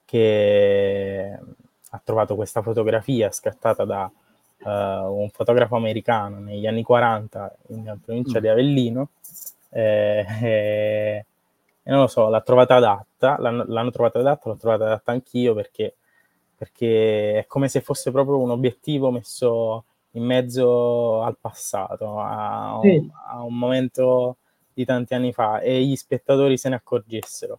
Speaker 3: che ha trovato questa fotografia scattata da uh, un fotografo americano negli anni quaranta in provincia mm. di Avellino, eh, eh, e non lo so, l'ha trovata adatta, l'hanno, l'hanno trovata adatta, l'ho trovata adatta anch'io, perché, perché è come se fosse proprio un obiettivo messo in mezzo al passato, a, sì. a un momento di tanti anni fa, e gli spettatori se ne accorgessero.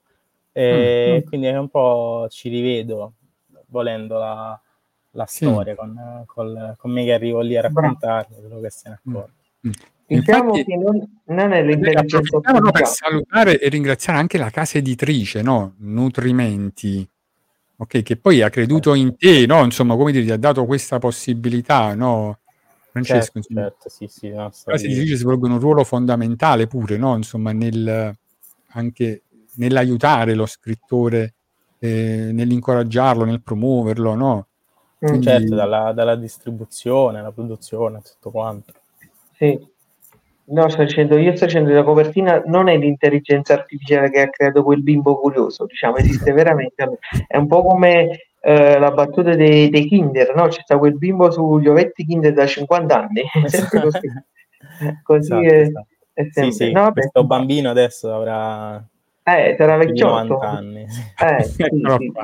Speaker 3: E mm. quindi è un po' ci rivedo, volendo, la, la sì. storia con, col, con me che arrivo lì a raccontarmi quello che se ne accorge.
Speaker 2: Mm.
Speaker 4: Diciamo
Speaker 2: Infatti,
Speaker 4: che non, non è l'intelligenza
Speaker 2: approfittiamo, no, per salutare e ringraziare anche la casa editrice, no? Nutrimenti, ok, che poi ha creduto in te, no? Insomma, come dire, ti ha dato questa possibilità, no? Francesco,
Speaker 3: certo, certo, sì, sì, no,
Speaker 2: la casa editrice svolgono un ruolo fondamentale pure, no? Insomma, nel, anche nell'aiutare lo scrittore, eh, nell'incoraggiarlo, nel promuoverlo, no?
Speaker 3: Quindi... certo, dalla, dalla distribuzione, alla produzione, tutto quanto.
Speaker 4: Sì. No, sto dicendo, io sto dicendo, la copertina non è l'intelligenza artificiale che ha creato quel bimbo curioso, diciamo, esiste veramente. È un po' come eh, la battuta dei, dei Kinder, no? C'è sta quel bimbo sugli ovetti Kinder da cinquanta anni, è sempre così. Così
Speaker 3: esatto,
Speaker 4: è,
Speaker 3: esatto.
Speaker 4: è sempre.
Speaker 3: Sì, sì,
Speaker 4: no, vabbè,
Speaker 3: questo bambino adesso avrà
Speaker 4: eh, sarà vecchiotto.
Speaker 3: novanta anni.
Speaker 4: Eh, sì, sì,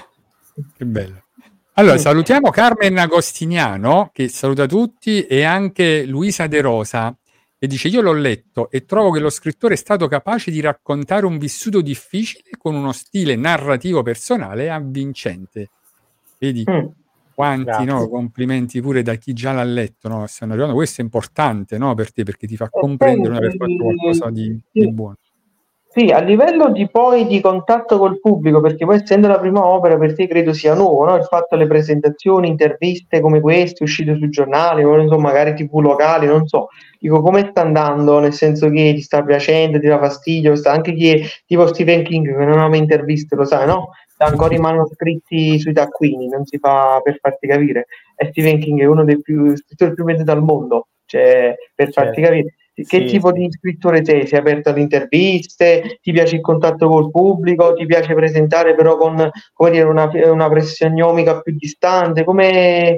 Speaker 4: sì.
Speaker 2: Che bello. Allora, salutiamo Carmen Agostiniano, che saluta tutti, e anche Luisa De Rosa, e dice: io l'ho letto e trovo che lo scrittore è stato capace di raccontare un vissuto difficile con uno stile narrativo personale e avvincente. Vedi mm. quanti no, complimenti pure da chi già l'ha letto, no? Stanno arrivando. Questo è importante, no, per te, perché ti fa comprendere di aver fatto qualcosa di, di buono.
Speaker 4: Sì, a livello di poi di contatto col pubblico, perché poi essendo la prima opera per te credo sia nuovo, no? Il fatto delle presentazioni, interviste come queste, uscite sui giornali, o insomma, magari tivù locali, non so. Dico, come sta andando? Nel senso che ti sta piacendo, ti dà fastidio? Sta anche chi è, tipo Stephen King, che non ha mai interviste, lo sai, no? Sta ancora i manoscritti sui taccuini, non si fa per farti capire. E Stephen King è uno dei più scrittori più venduti al mondo, cioè, per certo. farti capire. Che sì, tipo sì. di scrittore sei? Sei aperto alle interviste? Ti piace il contatto col pubblico? Ti piace presentare però con, come dire, una, una pressione gnomica più distante? Come...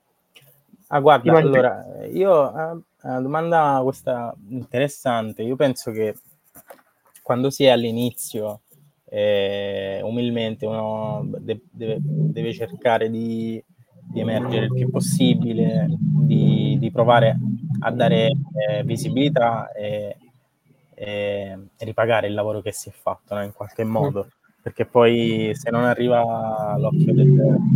Speaker 3: Ah, guarda, allora, io eh, una domanda questa interessante. Io penso che quando si è all'inizio e umilmente uno de- deve, deve cercare di, di emergere il più possibile, di, di provare a dare eh, visibilità e, e, e ripagare il lavoro che si è fatto, no? In qualche modo, perché poi se non arriva l'occhio del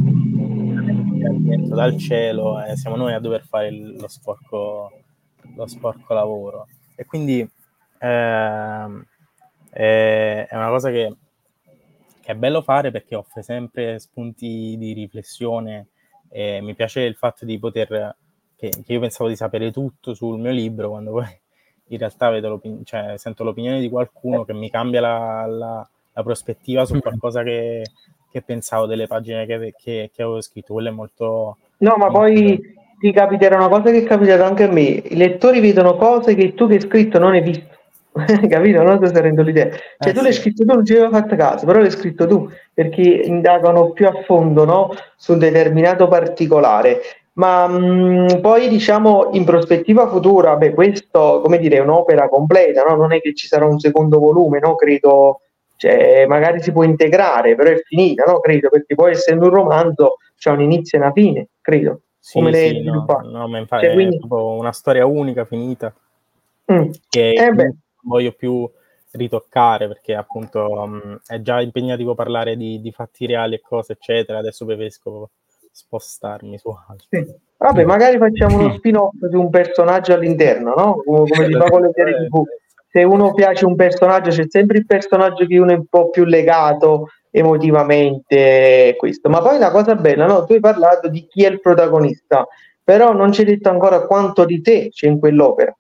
Speaker 3: dal cielo, eh, siamo noi a dover fare il, lo sporco lo sporco lavoro, e quindi ehm, è, è una cosa che, che è bello fare, perché offre sempre spunti di riflessione, e mi piace il fatto di poter che, che io pensavo di sapere tutto sul mio libro, quando poi in realtà vedo l'opin- cioè, sento l'opinione di qualcuno che mi cambia la, la, la prospettiva su qualcosa che, che pensavo delle pagine che, che, che avevo scritto. Quello è molto...
Speaker 4: No, ma
Speaker 3: molto
Speaker 4: poi
Speaker 3: bello.
Speaker 4: ti capiterà una cosa che è capitata anche a me. I lettori vedono cose che tu che hai scritto non hai visto. Capito? Non so se rendo l'idea. Cioè,
Speaker 3: Eh,
Speaker 4: tu l'hai
Speaker 3: sì.
Speaker 4: scritto tu, non ci avevi fatto caso, però l'hai scritto tu, perché indagano più a fondo, no? Su un determinato particolare. Ma mh, poi, diciamo, in prospettiva futura, beh, questo, come dire, è un'opera completa, no? Non è che ci sarà un secondo volume, no? Credo, cioè, magari si può integrare, però è finita, no? Credo, perché poi, essendo un romanzo, c'è un inizio e una fine, credo. Come
Speaker 3: Sì,
Speaker 4: lei
Speaker 3: sì, no,
Speaker 4: sviluppa?
Speaker 3: no, ma infatti
Speaker 4: Cioè,
Speaker 3: è
Speaker 4: quindi,
Speaker 3: proprio una storia unica, finita,
Speaker 4: mm.
Speaker 3: che
Speaker 4: Eh beh,
Speaker 3: non voglio più ritoccare, perché appunto mh, è già impegnativo parlare di, di fatti reali e cose, eccetera. Adesso preferisco spostarmi su altro.
Speaker 4: sì. Vabbè, magari facciamo uno spin-off di un personaggio all'interno, no? Come, come si fa con le serie
Speaker 3: Eh,
Speaker 4: T V. Se uno piace un personaggio, c'è sempre il personaggio che uno è un po' più legato emotivamente, questo. Ma poi la cosa bella, no? Tu hai parlato di chi è il protagonista, però non ci hai detto ancora quanto di te c'è in quell'opera.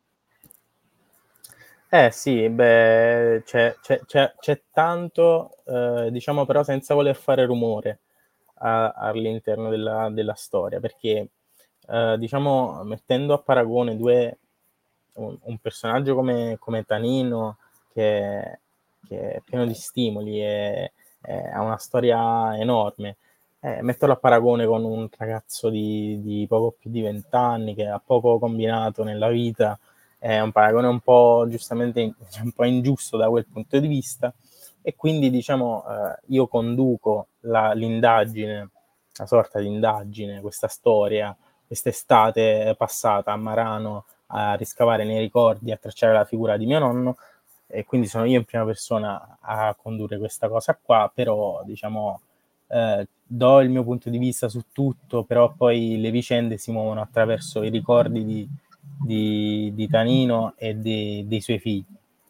Speaker 3: Eh sì, beh, c'è, c'è- c'è- c'è tanto, eh, diciamo, però senza voler fare rumore a- all'interno della, della storia, perché eh, diciamo, mettendo a paragone due, un, un personaggio come, come Tanino, che, che è pieno di stimoli e, e ha una storia enorme, eh, metterlo a paragone con un ragazzo di, di poco più di vent'anni che ha poco combinato nella vita, è un paragone un po' giustamente un po' ingiusto da quel punto di vista, e quindi diciamo eh, io conduco la, l'indagine, una sorta di indagine, questa storia, quest'estate passata a Marano a riscavare nei ricordi, a tracciare la figura di mio nonno, e quindi sono io in prima persona a condurre questa cosa qua, però diciamo eh, do il mio punto di vista su tutto, però poi le vicende si muovono attraverso i ricordi di, di, di Tanino e di, dei suoi figli.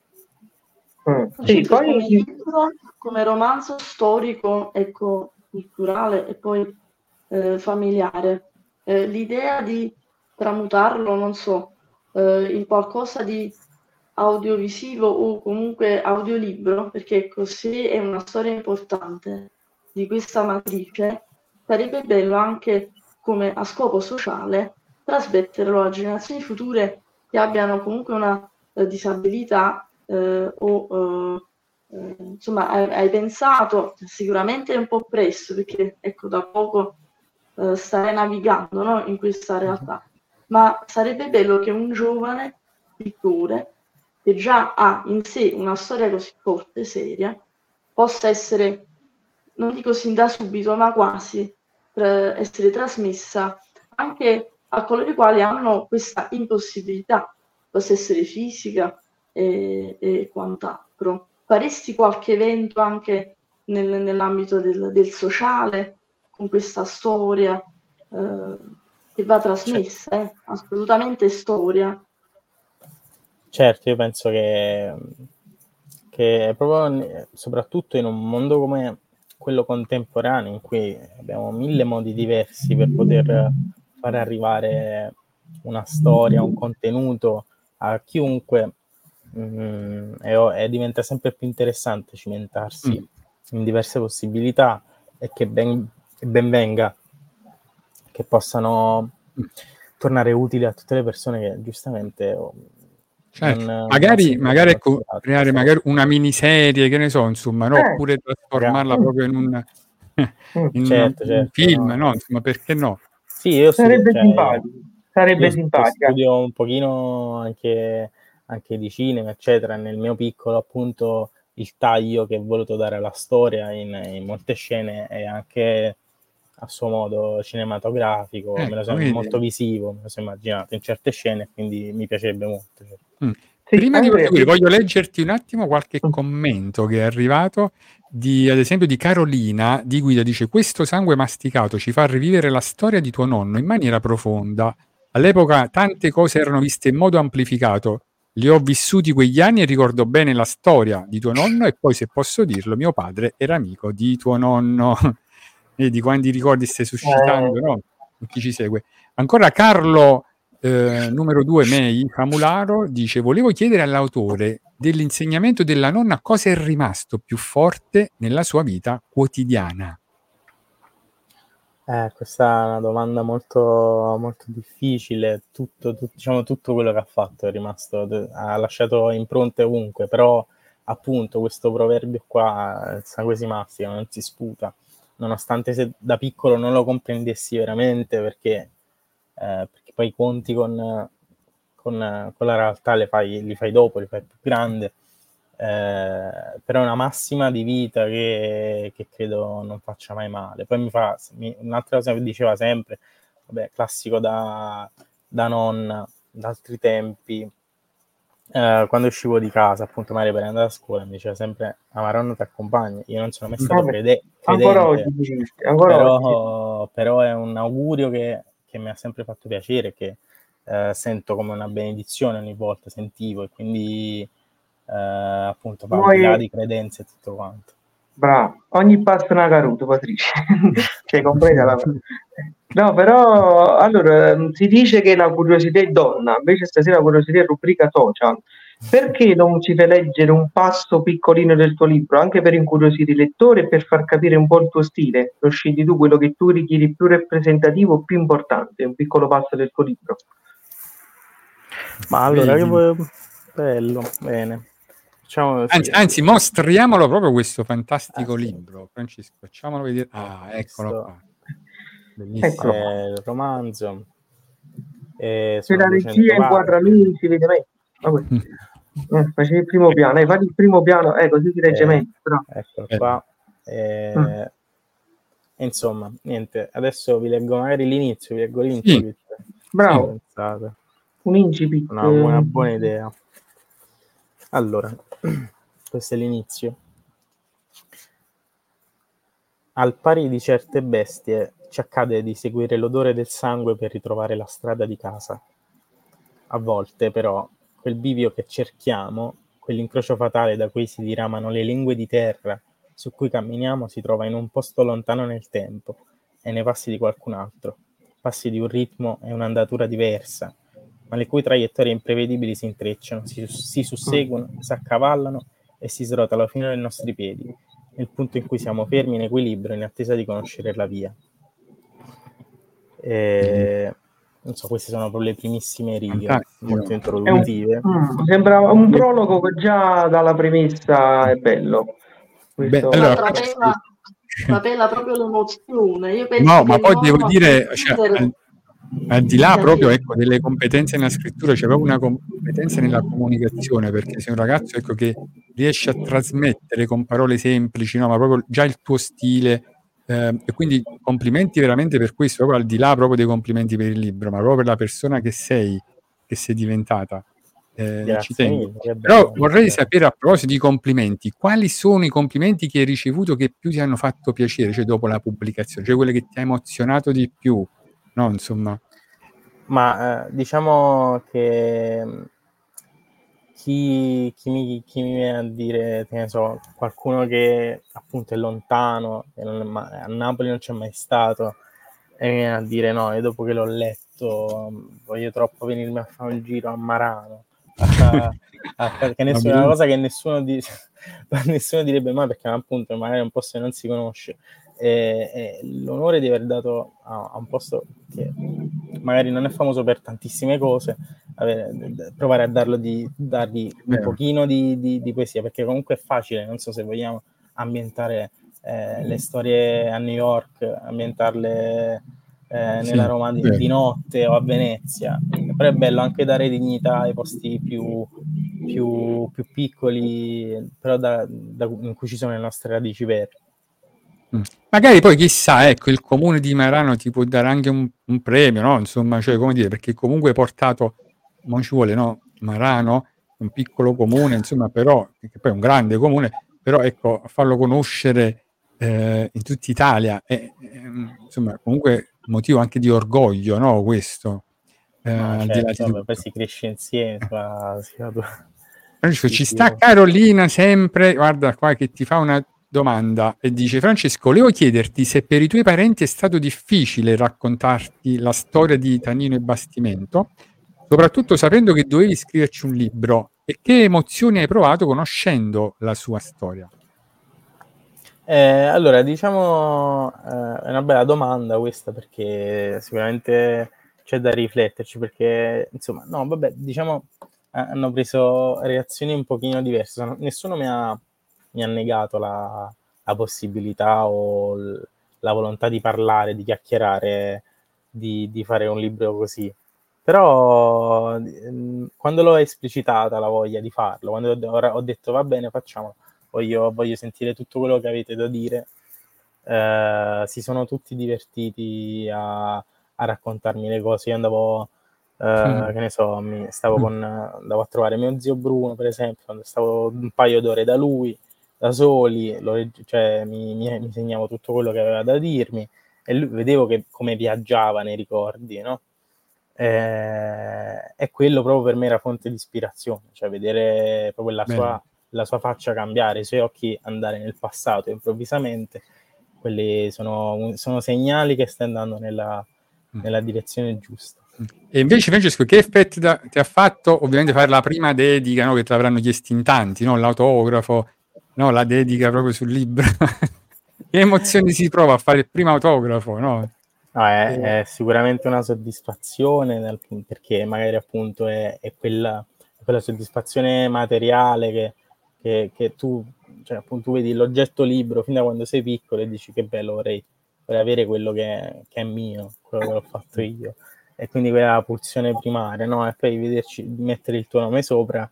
Speaker 4: Mm. Sì,
Speaker 5: Comunque come
Speaker 4: poi
Speaker 5: libro, come romanzo storico, ecco, culturale e poi eh, familiare, eh, l'idea di tramutarlo, non so, eh, in qualcosa di audiovisivo o comunque audiolibro, perché così è una storia importante di questa matrice, sarebbe bello anche come a scopo sociale trasmetterlo a generazioni future che abbiano comunque una eh, disabilità eh, o eh, eh, insomma hai, hai pensato, sicuramente è un po' presto perché ecco da poco eh, stai navigando, no, in questa realtà, ma sarebbe bello che un giovane pittore che già ha in sé una storia così forte e seria possa essere, non dico sin da subito, ma quasi eh, essere trasmessa anche a coloro i quali hanno questa impossibilità, possa essere fisica e, e quant'altro. Faresti qualche evento anche nel, nell'ambito del, del sociale con questa storia eh, che va trasmessa, eh? Assolutamente storia.
Speaker 3: Certo, io penso che, che proprio soprattutto in un mondo come quello contemporaneo, in cui abbiamo mille modi diversi per poter far arrivare una storia, un contenuto a chiunque, mh, e, e diventa sempre più interessante cimentarsi
Speaker 2: Mm.
Speaker 3: in diverse possibilità, e che ben, che ben venga che possano tornare utili a tutte le persone che giustamente oh, non,
Speaker 2: Certo.
Speaker 3: non
Speaker 2: Magari,
Speaker 3: si
Speaker 2: magari
Speaker 3: trovano
Speaker 2: ecco,
Speaker 3: attivati
Speaker 2: creare
Speaker 3: questa
Speaker 2: magari
Speaker 3: cosa.
Speaker 2: una miniserie, che ne so, insomma, no?
Speaker 4: eh,
Speaker 2: Oppure
Speaker 3: Magari.
Speaker 2: trasformarla
Speaker 4: mm,
Speaker 2: proprio in un,
Speaker 4: mm.
Speaker 2: in un-
Speaker 3: Certo,
Speaker 2: un
Speaker 3: certo,
Speaker 2: film,
Speaker 3: no.
Speaker 2: no? Insomma, perché no?
Speaker 3: Sì, io studio,
Speaker 4: Sarebbe
Speaker 3: cioè, io,
Speaker 4: simpatico, sarebbe
Speaker 3: io, io
Speaker 4: simpatica.
Speaker 3: studio un pochino anche, anche di cinema, eccetera. Nel mio piccolo, appunto, il taglio che è voluto dare alla storia in, in molte scene è anche a suo modo cinematografico,
Speaker 2: Ecco,
Speaker 3: me lo sembra
Speaker 2: vedi?
Speaker 3: molto visivo, me lo sono immaginato in certe scene, quindi mi piacerebbe molto.
Speaker 2: Mm.
Speaker 4: Sì,
Speaker 2: Prima di
Speaker 4: Andrea,
Speaker 2: proseguire, voglio leggerti un attimo qualche commento che è arrivato, di, ad esempio di Carolina di Guida, dice: questo sangue masticato ci fa rivivere la storia di tuo nonno in maniera profonda. All'epoca tante cose erano viste in modo amplificato, li ho vissuti quegli anni e ricordo bene la storia di tuo nonno, e poi, se posso dirlo, mio padre era amico di tuo nonno. Vedi quanti ricordi stai suscitando,
Speaker 4: eh,
Speaker 2: no? In chi ci segue. Ancora Carlo eh, numero due Mei Famularo dice: volevo chiedere all'autore dell'insegnamento della nonna cosa è rimasto più forte nella sua vita quotidiana.
Speaker 3: Eh, questa è una domanda molto, molto difficile. Tutto, tutto, diciamo, tutto quello che ha fatto è rimasto, ha lasciato impronte ovunque, però appunto questo proverbio qua, il sangue si mastica, non si sputa, nonostante se da piccolo non lo comprendessi veramente, perché, eh, perché poi i conti con, con, con la realtà li fai, li fai dopo, li fai più grande. Eh, però è una massima di vita che, che credo non faccia mai male. Poi mi fa mi, un'altra cosa che diceva sempre, vabbè, classico da, da nonna, da altri tempi, eh, quando uscivo di casa, appunto magari per andare a scuola, mi diceva sempre: ah, Maronna ti accompagna. Io non sono mai stato
Speaker 4: vabbè,
Speaker 3: crede-
Speaker 4: ancora
Speaker 3: credente,
Speaker 4: oggi, ancora oggi.
Speaker 3: però, però è un augurio che, che mi ha sempre fatto piacere, che eh, sento come una benedizione ogni volta, sentivo, e quindi Uh, appunto va al di là di credenze e tutto quanto.
Speaker 4: Bravo, ogni passo è una caruta, Patricia. Cioè, compresa la... No, però allora si dice che la curiosità è donna, invece stasera la curiosità è rubrica social. Perché non ci fai leggere un passo piccolino del tuo libro, anche per incuriosire il lettore e per far capire un po' il tuo stile? Lo scegli tu, quello che tu richiedi più rappresentativo, più importante, un piccolo passo del tuo libro.
Speaker 3: Ma allora, che vuoi... bello, bene.
Speaker 2: Anzi, anzi, mostriamolo proprio questo fantastico ah, libro, sì. Francesco, facciamolo vedere. Ah, eccolo
Speaker 3: questo...
Speaker 2: qua. Bellissimo.
Speaker 3: È il romanzo. E
Speaker 4: se la regia inquadra lui si vede meglio. Eh, facevi il primo piano, eh, fai il primo piano, eh, così si legge
Speaker 3: eh,
Speaker 4: meglio. Però.
Speaker 3: Eccolo qua. Eh, mm. Insomma, niente, adesso vi leggo magari l'inizio, vi leggo l'incipit.
Speaker 4: Sì. Bravo.
Speaker 3: Pensate.
Speaker 4: Un incipit.
Speaker 3: Una, una buona idea. Allora, questo è l'inizio. Al pari di certe bestie, ci accade di seguire l'odore del sangue per ritrovare la strada di casa. A volte, però, quel bivio che cerchiamo, quell'incrocio fatale da cui si diramano le lingue di terra su cui camminiamo, si trova in un posto lontano nel tempo e nei passi di qualcun altro, passi di un ritmo e un'andatura diversa, ma le cui traiettorie imprevedibili si intrecciano, si, si susseguono, si accavallano e si srotano fino ai nostri piedi, nel punto in cui siamo fermi in equilibrio in attesa di conoscere la via. E... non so, queste sono proprio le primissime righe, fantastico, molto introduttive.
Speaker 4: Un, mm, sembra un prologo che già dalla premessa è bello.
Speaker 2: Beh, allora,
Speaker 5: trapela, trapela proprio l'emozione. Io penso
Speaker 2: no,
Speaker 5: che
Speaker 2: ma poi devo dire,
Speaker 5: cioè,
Speaker 2: al, al di là proprio ecco, delle competenze nella scrittura, c'è proprio una competenza nella comunicazione, perché sei un ragazzo ecco, che riesce a trasmettere con parole semplici, no, ma proprio già il tuo stile. Eh, e quindi complimenti veramente per questo, proprio al di là proprio dei complimenti per il libro, ma proprio per la persona che sei, che sei diventata. Eh, ci tengo. Però vorrei sapere, a proposito di complimenti, quali sono i complimenti che hai ricevuto che più ti hanno fatto piacere, cioè dopo la pubblicazione, cioè quelle che ti ha emozionato di più, no? Insomma.
Speaker 3: Ma eh, diciamo che chi, chi, mi, chi mi viene a dire, che ne so, qualcuno che appunto è lontano, che non è mai, a Napoli non c'è mai stato, e mi viene a dire no, io dopo che l'ho letto voglio troppo venirmi a fare un giro a Marano, a, a, perché nessuno, è una cosa che nessuno, di, nessuno direbbe mai, perché appunto magari è un posto che non si conosce. E, e l'onore di aver dato a, a un posto che magari non è famoso per tantissime cose, avere, provare a darlo di dargli un pochino di, di, di poesia, perché comunque è facile, non so se vogliamo ambientare eh, le storie a New York, ambientarle eh, nella sì, Roma di, di notte o a Venezia, però è bello anche dare dignità ai posti più, più, più piccoli, però da, da, in cui ci sono le nostre radici vere.
Speaker 2: Mm. Magari poi chissà, ecco, il comune di Marano ti può dare anche un, un premio, no? Insomma, cioè, come dire, perché comunque hai portato, non ci vuole, no? Marano, un piccolo comune, insomma, però, che poi è un grande comune, però ecco, farlo conoscere eh, in tutta Italia è, è, insomma, comunque motivo anche di orgoglio, no? Questo, eh,
Speaker 3: No,
Speaker 2: al di là
Speaker 3: certo,
Speaker 2: di
Speaker 3: vabbè, poi
Speaker 2: tutto.
Speaker 3: si cresce insieme, si fa, si fa tu-
Speaker 2: Francesco,
Speaker 3: sì,
Speaker 2: ci
Speaker 3: sì,
Speaker 2: sta
Speaker 3: oh.
Speaker 2: Carolina sempre, guarda qua che ti fa una domanda e dice: Francesco, volevo chiederti se per i tuoi parenti è stato difficile raccontarti la storia di Tanino e Bastimento, soprattutto sapendo che dovevi scriverci un libro, e che emozioni hai provato conoscendo la sua storia.
Speaker 3: Eh, allora, diciamo, eh, è una bella domanda questa, perché sicuramente c'è da rifletterci, perché, insomma, no, vabbè, diciamo, eh, hanno preso reazioni un pochino diverse. Sono- nessuno mi ha, mi ha negato la, la possibilità o l- la volontà di parlare, di chiacchierare, di, di fare un libro così. Però, ehm, quando l'ho esplicitata la voglia di farlo, quando ho, ora ho detto va bene, facciamolo, voglio, voglio sentire tutto quello che avete da dire, eh, si sono tutti divertiti a, a raccontarmi le cose. Io andavo, eh, che ne so, mi, stavo con, andavo a trovare mio zio Bruno, per esempio, stavo un paio d'ore da lui, da soli, lo, cioè, mi, mi, mi segnavo tutto quello che aveva da dirmi, e lui, vedevo che come viaggiava nei ricordi, no? Eh, e quello proprio per me era fonte di ispirazione, cioè vedere proprio la sua, la sua faccia cambiare, i suoi occhi andare nel passato improvvisamente, quelli sono, sono segnali che stai andando nella, nella direzione giusta.
Speaker 2: E invece, Francesco, che effetti da, ti ha fatto ovviamente fare la prima dedica, no, che te l'avranno chiesto in tanti, no? L'autografo, no? La dedica proprio sul libro. Che emozioni si prova a fare il primo autografo, no?
Speaker 3: No, è, è sicuramente una soddisfazione, nel, perché magari appunto è, è, quella, è quella soddisfazione materiale che, che, che tu, cioè appunto, tu vedi l'oggetto libro fin da quando sei piccolo e dici che bello, vorrei, vorrei avere quello che, che è mio, quello che l'ho fatto io. E quindi quella è la pulsione primaria, no? E poi vederci, mettere il tuo nome sopra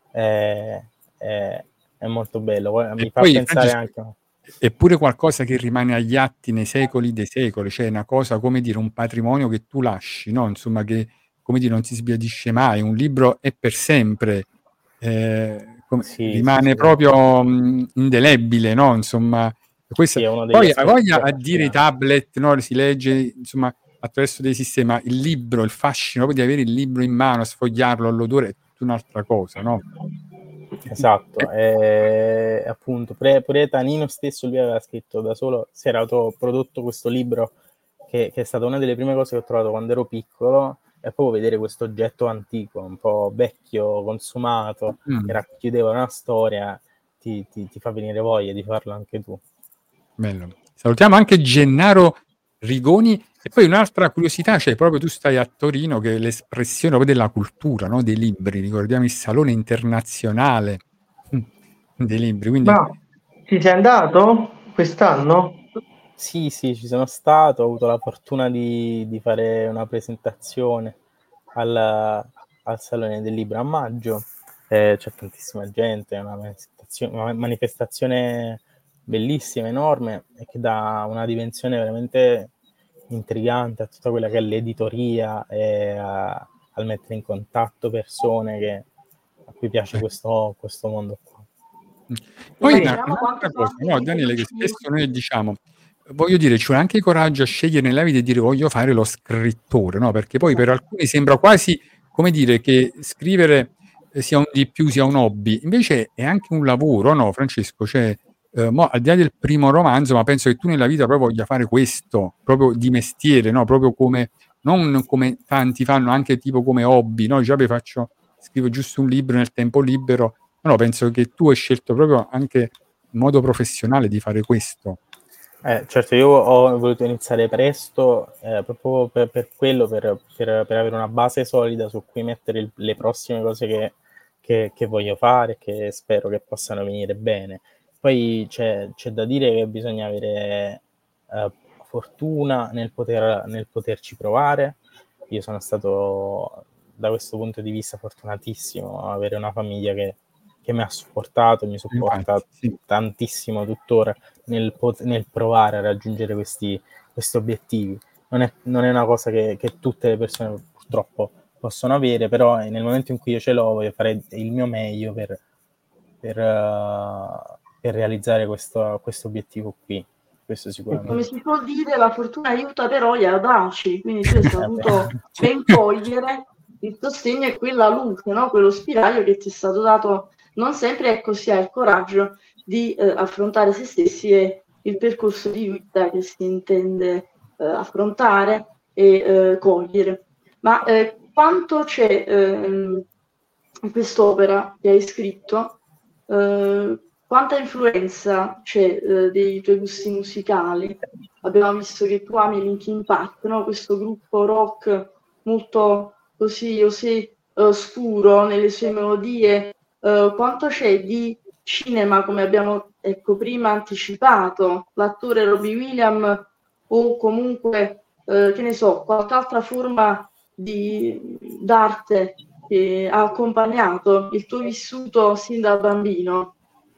Speaker 3: è, è, è molto bello. Mi
Speaker 2: E
Speaker 3: fa
Speaker 2: poi,
Speaker 3: pensare
Speaker 2: Francesco,
Speaker 3: anche...
Speaker 2: è pure qualcosa che rimane agli atti nei secoli dei secoli, cioè una cosa, come dire, un patrimonio che tu lasci, no? Insomma, che, come dire, non si sbiadisce mai. Un libro è per sempre, eh, come,
Speaker 3: Sì,
Speaker 2: rimane
Speaker 3: sì,
Speaker 2: proprio mh, indelebile, no? Insomma, questo.
Speaker 3: sì, è uno degli
Speaker 2: Poi hai
Speaker 3: aspetti più
Speaker 2: voglia a dire i
Speaker 3: affascinanti.
Speaker 2: tablet, no? Si legge, insomma, attraverso dei sistemi, ma il libro, il fascino proprio di avere il libro in mano, sfogliarlo, l'odore è tutta un'altra cosa, no?
Speaker 3: Esatto, e appunto pure, pure Tanino stesso, lui aveva scritto da solo, si era autoprodotto questo libro che, che è stata una delle prime cose che ho trovato quando ero piccolo, e proprio vedere questo oggetto antico, un po' vecchio, consumato,
Speaker 2: Mm.
Speaker 3: che racchiudeva una storia, ti, ti, ti fa venire voglia di farlo anche tu.
Speaker 2: Bello. Salutiamo anche Gennaro Rigoni. E poi un'altra curiosità, cioè proprio tu stai a Torino, che è l'espressione proprio della cultura, no? Dei libri. Ricordiamo il Salone Internazionale dei Libri. Quindi,
Speaker 4: Ma ci sei andato quest'anno?
Speaker 3: Sì, sì, ci sono stato, ho avuto la fortuna di, di fare una presentazione al, al Salone del Libro a maggio, eh, c'è tantissima gente, è una manifestazione, una manifestazione bellissima, enorme, e che dà una dimensione veramente intrigante a tutta quella che è l'editoria e a, al mettere in contatto persone che, a cui piace
Speaker 2: eh.
Speaker 3: questo, questo mondo qua.
Speaker 2: Poi una,
Speaker 5: Immaginiamo
Speaker 2: un'altra
Speaker 5: quanto
Speaker 2: cosa,
Speaker 5: costi
Speaker 2: no,
Speaker 5: di
Speaker 2: Daniele, che
Speaker 5: bigliettino.
Speaker 2: spesso noi diciamo, voglio dire, ci vuole anche coraggio a scegliere nella vita e dire voglio fare lo scrittore, no? Perché poi per alcuni sembra quasi, come dire, che scrivere eh, sia un di più, sia un hobby. Invece è anche un lavoro, no, Francesco? Cioè, eh, mo, al di là del primo romanzo, ma penso che tu nella vita proprio voglia fare questo, proprio di mestiere, no? Proprio come, non come tanti fanno, anche tipo come hobby, no? Già faccio, scrivo giusto un libro nel tempo libero. No, penso che tu hai scelto proprio anche in modo professionale di fare questo.
Speaker 3: Eh, certo, io ho voluto iniziare presto, eh, proprio per, per quello, per, per, per avere una base solida su cui mettere il, le prossime cose che, che, che voglio fare, che spero che possano venire bene. Poi c'è, c'è da dire che bisogna avere eh, fortuna nel, poter, nel poterci provare. Io sono stato da questo punto di vista fortunatissimo avere una famiglia che, che mi ha supportato, mi supporta
Speaker 2: Infatti, sì.
Speaker 3: tantissimo tuttora nel, pot- nel provare a raggiungere questi, questi obiettivi. Non è, non è una cosa che, che tutte le persone purtroppo possono avere, però nel momento in cui io ce l'ho voglio fare il mio meglio per, per, uh, per realizzare questo, questo obiettivo qui. Questo sicuramente.
Speaker 5: Come si può dire, la fortuna aiuta però gli audaci, quindi tu hai saputo ben cogliere il sostegno e quella luce, no? Quello spiraglio che ti è stato dato non sempre, ecco, si ha il coraggio di eh, affrontare se stessi e il percorso di vita che si intende eh, affrontare e eh, cogliere. Ma eh, quanto c'è eh, in quest'opera che hai scritto, eh, quanta influenza c'è eh, dei tuoi gusti musicali? Abbiamo visto che tu ami Linkin Park, no? Questo gruppo rock molto così, così eh, scuro nelle sue melodie. Eh, quanto c'è di cinema, come abbiamo ecco, prima anticipato, l'attore Robbie Williams o comunque, eh, che ne so, qualche altra forma di, d'arte che ha accompagnato il tuo vissuto sin da bambino?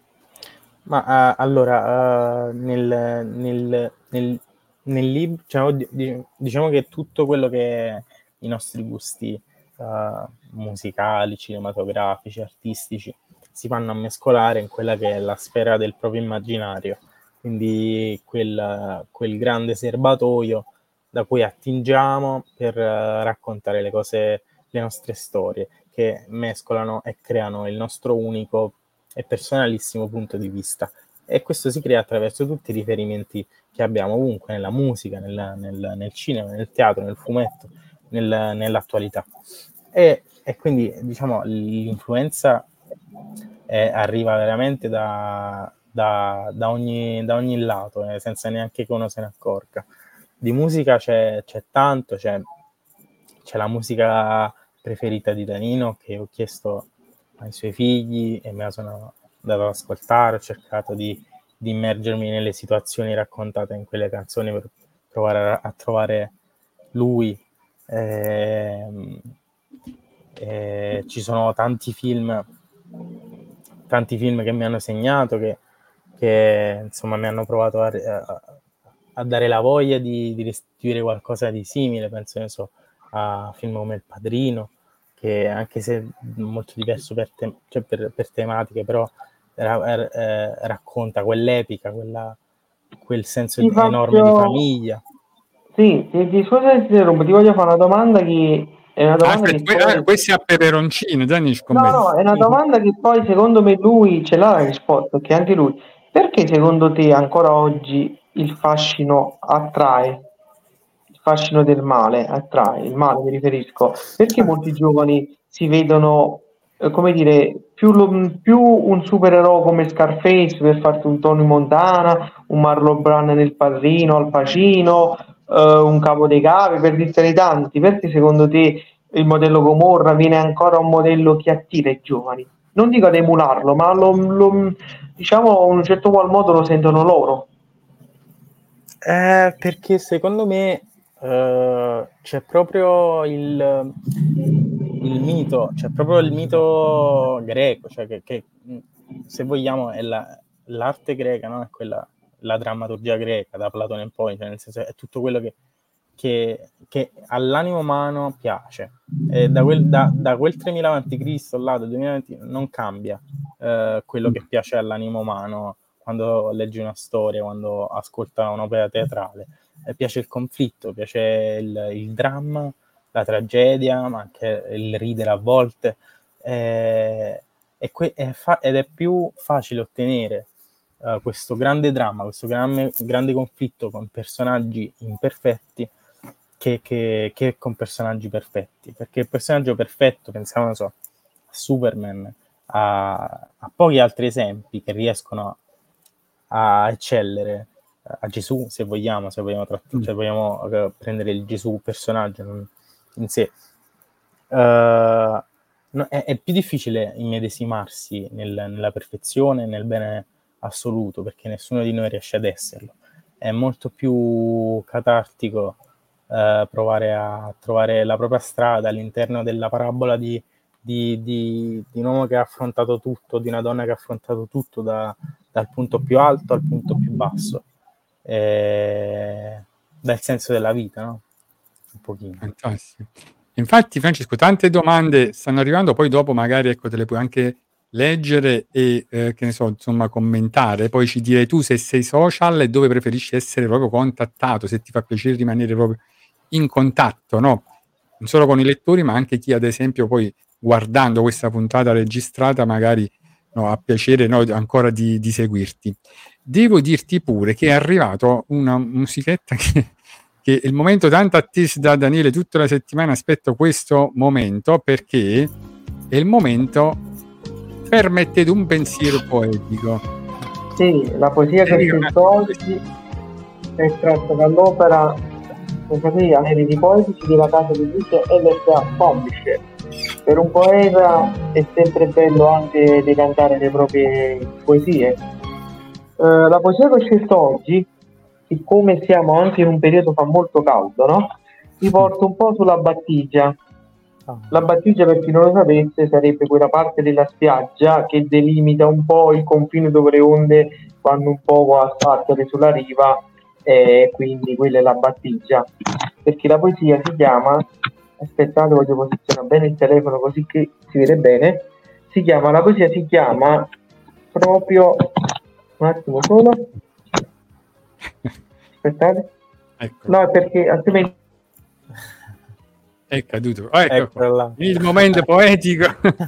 Speaker 3: Ma uh, allora, uh, nel, nel, nel, nel libro, diciamo, di, diciamo che tutto quello che i nostri gusti uh, musicali, cinematografici, artistici si vanno a mescolare in quella che è la sfera del proprio immaginario, quindi quel, quel grande serbatoio da cui attingiamo per uh, raccontare le cose, le nostre storie, che mescolano e creano il nostro unico e personalissimo punto di vista, e questo si crea attraverso tutti i riferimenti che abbiamo ovunque, nella musica, nel, nel, nel cinema, nel teatro, nel fumetto, nel, nell'attualità, e, e quindi diciamo l'influenza è, arriva veramente da, da, da, ogni, da ogni lato, eh, senza neanche che uno se ne accorga. Di musica c'è, c'è tanto, c'è, c'è la musica preferita di Danilo che ho chiesto ai suoi figli e me la sono dato ad ascoltare, ho cercato di, di immergermi nelle situazioni raccontate in quelle canzoni per provare a, a trovare lui. Eh, eh, ci sono tanti film tanti film che mi hanno segnato, che, che insomma mi hanno provato a, a, a dare la voglia di, di restituire qualcosa di simile, penso ne so, a film come Il Padrino, che anche se molto diverso per, te, cioè per, per tematiche, però era, eh, racconta quell'epica, quella, quel senso
Speaker 4: Ti
Speaker 3: enorme
Speaker 4: faccio...
Speaker 3: di famiglia.
Speaker 4: Sì, ti, ti, scusa se ti interrompo, ti voglio fare una domanda che è una domanda
Speaker 2: Aspetta,
Speaker 4: che
Speaker 2: que-
Speaker 4: poi...
Speaker 2: ah, questi a peperoncino, Gianni
Speaker 4: No,
Speaker 2: scommetto.
Speaker 4: no, è una domanda che poi secondo me lui ce l'ha la risposta, che anche lui. Perché secondo te ancora oggi il fascino attrae? Il fascino del male attrae, il male mi riferisco. Perché molti giovani si vedono, eh, come dire, più, lo- più un supereroe come Scarface, per farti un Tony Montana, un Marlon Brando nel Padrino, Al Pacino, eh, un Capo dei Capi, per dirtene tanti. Perché secondo te il modello Gomorra viene ancora un modello che attira i giovani? Non dico ad emularlo, ma lo, lo- diciamo in un certo qual modo lo sentono loro.
Speaker 3: Eh, perché secondo me uh, c'è proprio il, il mito, c'è proprio il mito greco, cioè che, che se vogliamo è la, l'arte greca, no? È quella, la drammaturgia greca, da Platone in poi, cioè nel senso è tutto quello che, che, che all'animo umano piace. E da, quel, da, da quel tremila avanti Cristo là, del duemilaventi, non cambia uh, quello che piace all'animo umano quando leggi una storia, quando ascolta un'opera teatrale. Eh, piace il conflitto, piace il, il dramma, la tragedia, ma anche il ridere a volte. Eh, e que- è fa- ed è più facile ottenere uh, questo grande dramma, questo grande, grande conflitto con personaggi imperfetti che, che, che con personaggi perfetti. Perché il personaggio perfetto, pensiamo, non so, a Superman, a, a pochi altri esempi che riescono a a eccellere, a Gesù se vogliamo, se vogliamo, tratt-
Speaker 2: Mm.
Speaker 3: se vogliamo uh, prendere il Gesù personaggio in sé, uh, no, è, è più difficile immedesimarsi nel, nella perfezione, nel bene assoluto, perché nessuno di noi riesce ad esserlo. È molto più catartico uh, eh, provare a trovare la propria strada all'interno della parabola di, di, di, di un uomo che ha affrontato tutto, di una donna che ha affrontato tutto da, dal punto più alto al punto più basso, eh, dal senso della vita, no? Un pochino.
Speaker 2: Fantastico. Infatti, Francesco, tante domande stanno arrivando, poi dopo magari ecco te le puoi anche leggere e eh, che ne so, insomma, commentare. Poi ci direi tu se sei social e dove preferisci essere proprio contattato, se ti fa piacere rimanere proprio in contatto, no? Non solo con i lettori, ma anche chi ad esempio poi guardando questa puntata registrata magari no, ha piacere no, ancora di, di seguirti. Devo dirti pure che è arrivato una musichetta che che è il momento tanto atteso da Daniele, tutta la settimana aspetto questo momento, perché è il momento, permettete, un pensiero poetico.
Speaker 4: Sì, la poesia che ho scritto oggi è tratta dall'opera Aneddoti poetici della casa editrice L S A Publisher. Per un poeta è sempre bello anche decantare le proprie poesie. Uh, la poesia che ho scelto oggi, siccome siamo anche in un periodo fa molto caldo, no? Vi porto un po' sulla battigia. La battigia, per chi non lo sapesse, sarebbe quella parte della spiaggia che delimita un po' il confine dove le onde vanno un po' a sbattere sulla riva, e quindi quella è la battigia. Perché la poesia si chiama, aspettate, voglio posizionare bene il telefono così che si vede bene, si chiama, la poesia si chiama proprio, un attimo solo, aspettate,
Speaker 2: ecco.
Speaker 4: No, perché altrimenti
Speaker 2: è caduto. Oh, ecco,
Speaker 3: Ecco là.
Speaker 2: il momento poetico.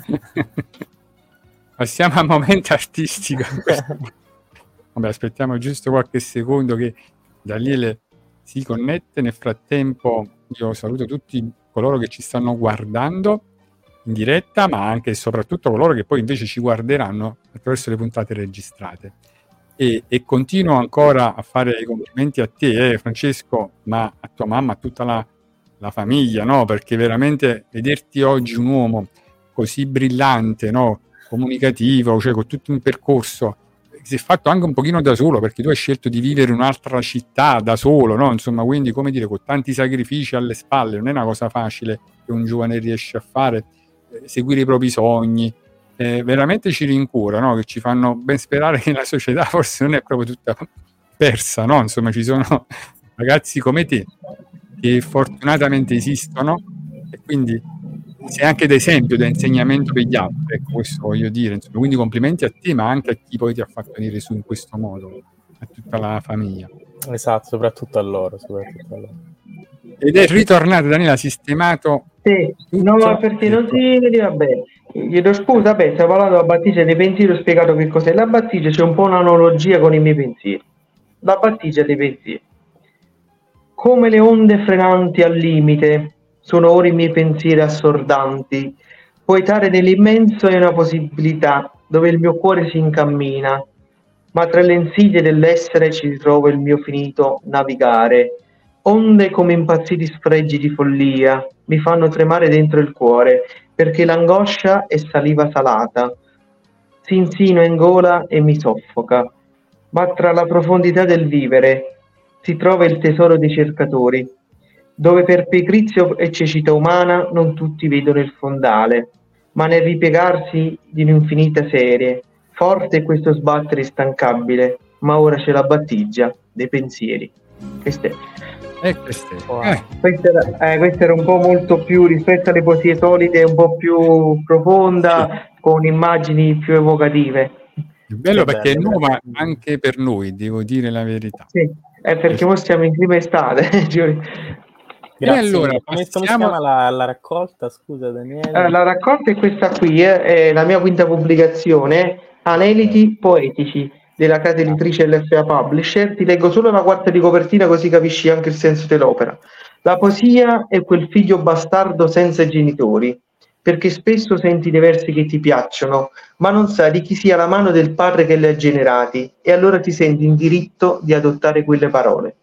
Speaker 2: Passiamo al momento artistico. Vabbè, aspettiamo giusto qualche secondo che Daniele si connette. Nel frattempo io saluto tutti coloro che ci stanno guardando in diretta, ma anche e soprattutto coloro che poi invece ci guarderanno attraverso le puntate registrate. E, e continuo ancora a fare i complimenti a te, eh, Francesco, ma a tua mamma, a tutta la, la famiglia, no? Perché veramente vederti oggi un uomo così brillante, no? Comunicativo, cioè con tutto un percorso che si è fatto anche un pochino da solo, perché tu hai scelto di vivere in un'altra città da solo, no? Insomma, quindi come dire, con tanti sacrifici alle spalle, non è una cosa facile che un giovane riesce a fare, eh, seguire i propri sogni. Eh, veramente ci rincuora, no? Che ci fanno ben sperare che la società forse non è proprio tutta persa, no? Insomma, ci sono ragazzi come te che fortunatamente esistono e quindi sei anche d'esempio, da insegnamento per gli altri, ecco, questo voglio dire. Insomma, quindi complimenti a te, ma anche a chi poi ti ha fatto venire su in questo modo, a tutta la famiglia.
Speaker 3: Esatto, soprattutto a loro, soprattutto a loro.
Speaker 2: Ed è ritornato Daniele, sistemato.
Speaker 4: sì,
Speaker 2: tutto.
Speaker 4: no, ma perché non si vedeva bene. Chiedo scusa, beh, stiamo parlando della battigia dei pensieri, ho spiegato che cos'è la battigia, c'è un po' un'analogia con i miei pensieri. La battigia dei pensieri. Come le onde frenanti al limite, sono ora i miei pensieri assordanti. Poetare nell'immenso è una possibilità, dove il mio cuore si incammina, ma tra le insidie dell'essere ci ritrova il mio finito navigare. Onde come impazziti sfregi di follia mi fanno tremare dentro il cuore, perché l'angoscia è saliva salata, si insinua in gola e mi soffoca. Ma tra la profondità del vivere si trova il tesoro dei cercatori, dove per pigrizia e cecità umana non tutti vedono il fondale, ma nel ripiegarsi di un'infinita serie, forte è questo sbattere instancabile, ma ora c'è la battigia dei pensieri. Questo è.
Speaker 2: Eh, queste.
Speaker 3: Wow.
Speaker 2: Eh.
Speaker 4: Questo era, eh, questo era un po' molto più rispetto alle poesie solite, un po' più profonda, sì, con immagini più evocative.
Speaker 2: È bello
Speaker 3: Che
Speaker 2: perché
Speaker 3: bello,
Speaker 2: è nuova anche per noi, devo dire la verità.
Speaker 4: Sì, è perché ora siamo in clima estate.
Speaker 3: Grazie.
Speaker 2: E allora,
Speaker 3: Come, come si
Speaker 2: passiamo-
Speaker 3: chiama la, la raccolta? Scusa Daniele.
Speaker 4: Eh, la raccolta è questa qui, eh, è la mia quinta pubblicazione, Aneliti poetici, della casa editrice L S A Publisher. Ti leggo solo la quarta di copertina così capisci anche il senso dell'opera. La poesia è quel figlio bastardo senza genitori, perché spesso senti dei versi che ti piacciono, ma non sai di chi sia la mano del padre che li ha generati, e allora ti senti in diritto di adottare quelle parole.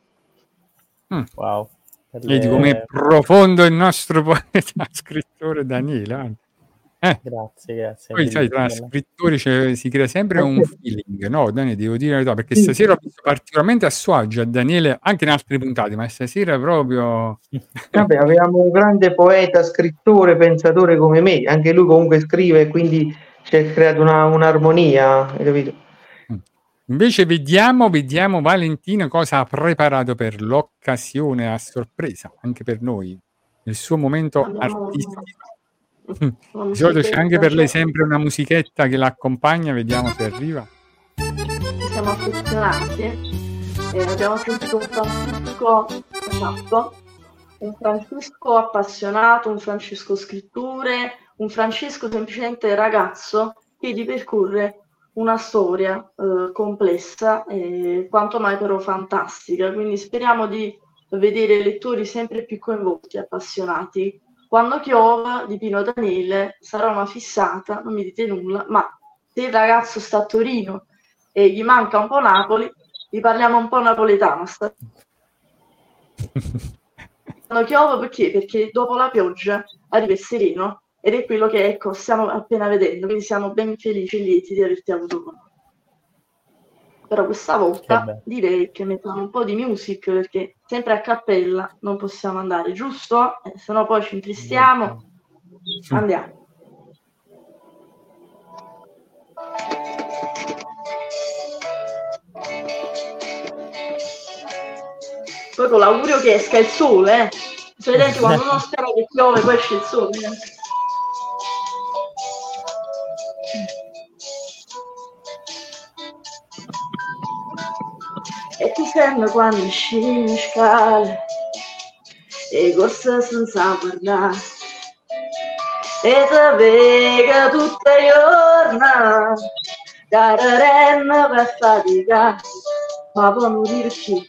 Speaker 3: Wow. Per
Speaker 2: Vedi
Speaker 3: le-
Speaker 2: com'è profondo il nostro poeta scrittore Daniele. Eh.
Speaker 3: Grazie, grazie.
Speaker 2: Poi sai, tra
Speaker 3: bellissimo.
Speaker 2: scrittori c'è si crea sempre un feeling, no, Dani, devo dire la verità, perché
Speaker 4: Sì.
Speaker 2: stasera ho visto particolarmente a suo agio a Daniele, anche in altre puntate, ma stasera proprio
Speaker 4: Vabbè, avevamo un grande poeta, scrittore, pensatore come me, anche lui comunque scrive, quindi si è creata una, un'armonia, hai capito?
Speaker 2: Invece vediamo, vediamo Valentina cosa ha preparato per l'occasione a sorpresa, anche per noi, il suo momento
Speaker 5: Abbiamo
Speaker 2: artistico.
Speaker 5: una
Speaker 2: Di solito c'è anche per lei
Speaker 5: musichetta,
Speaker 2: sempre una musichetta che l'accompagna, vediamo se arriva.
Speaker 5: siamo affezionati e abbiamo sentito un Francesco, esatto, un Francesco appassionato, un Francesco scrittore, un Francesco semplicemente ragazzo che ripercorre una storia eh, complessa e quanto mai però fantastica, quindi speriamo di vedere lettori sempre più coinvolti, appassionati. Quando piova di Pino Daniele sarà una fissata, non mi dite nulla, ma se il ragazzo sta a Torino e gli manca un po' Napoli, gli parliamo un po' napoletano. Sta... Quando piove perché? Perché dopo la pioggia arriva il sereno ed è quello che ecco stiamo appena vedendo, quindi siamo ben felici e lieti di averti avuto con noi. Però questa volta direi che mettiamo un po' di music perché sempre a cappella non possiamo andare, giusto? Eh, se no poi ci intristiamo. Andiamo. Poi con l'augurio che esca il sole, eh. Vedete quando uno spera che piove poi esce il sole. Eh. E ti sembra quando scegli in scale e corsa senza guardare e ti vega tutte le giorni che renna per faticare ma poi morire chi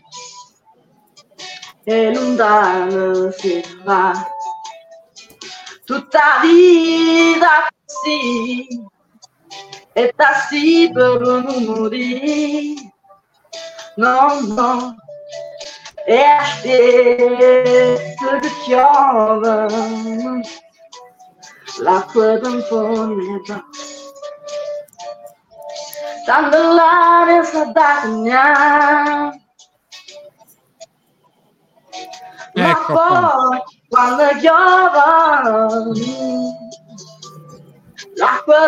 Speaker 5: e lontano si va tutta vita così e tassi per non morire. No, no, e aspetto che piova, l'acqua tamponetta, tanto l'aria sa da cagnare, ma
Speaker 2: Ecco
Speaker 5: poi
Speaker 2: qua.
Speaker 5: quando piova, l'acqua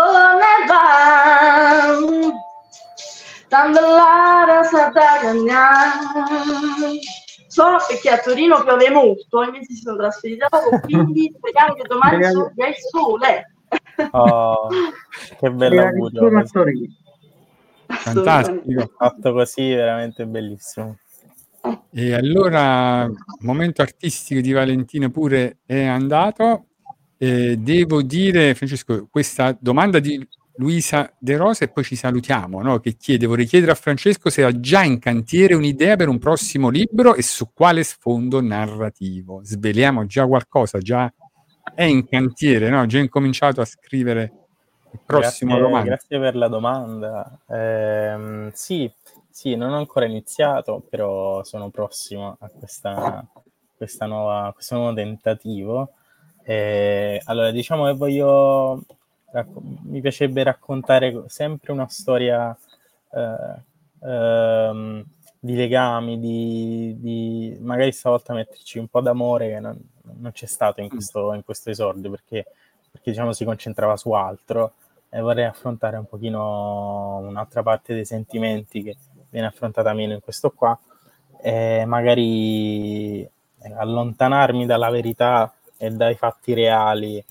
Speaker 5: tamponetta, tanto l'aria sa da cagnare. So perché a Torino piove molto, invece si sono trasferiti da poco, quindi speriamo che domani sorga il sole.
Speaker 3: Oh, che bell'augurio.
Speaker 4: a Torino.
Speaker 2: Fantastico.
Speaker 3: Fatto così, veramente bellissimo.
Speaker 2: E allora, momento artistico di Valentina pure è andato. Eh, devo dire, Francesco, questa domanda di Luisa De Rosa e poi ci salutiamo, no? Che chiede, vorrei chiedere a Francesco se ha già in cantiere un'idea per un prossimo libro e su quale sfondo narrativo. Sveliamo già qualcosa, già è in cantiere, no? Già incominciato a scrivere il prossimo
Speaker 3: grazie,
Speaker 2: romanzo.
Speaker 3: Grazie per la domanda. Eh, sì, sì, non ho ancora iniziato, però sono prossimo a questa, questa nuova, questo nuovo tentativo. Eh, allora, diciamo che voglio... mi piacerebbe raccontare sempre una storia eh, ehm, di legami, di, di magari stavolta metterci un po' d'amore che non, non c'è stato in questo, in questo esordio perché, perché diciamo si concentrava su altro e vorrei affrontare un pochino un'altra parte dei sentimenti che viene affrontata meno in questo qua e magari allontanarmi dalla verità e dai fatti reali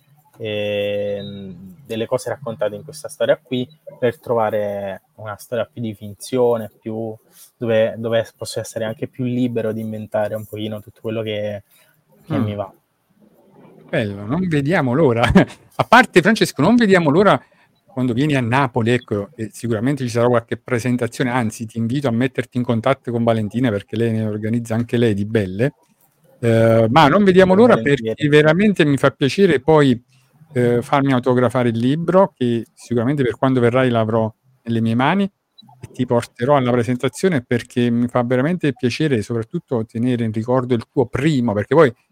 Speaker 3: e delle cose raccontate in questa storia qui per trovare una storia più di finzione, più dove, dove posso essere anche più libero di inventare un pochino tutto quello che, che mm. mi va.
Speaker 2: Bello, non vediamo l'ora. A parte Francesco, non vediamo l'ora quando vieni a Napoli, ecco, e sicuramente ci sarà qualche presentazione, anzi ti invito a metterti in contatto con Valentina perché lei ne organizza anche lei di belle, eh, ma non vediamo l'ora perché veramente mi fa piacere poi Eh, farmi autografare il libro che sicuramente per quando verrai l'avrò nelle mie mani e ti porterò alla presentazione perché mi fa veramente piacere soprattutto tenere in ricordo il tuo primo, perché poi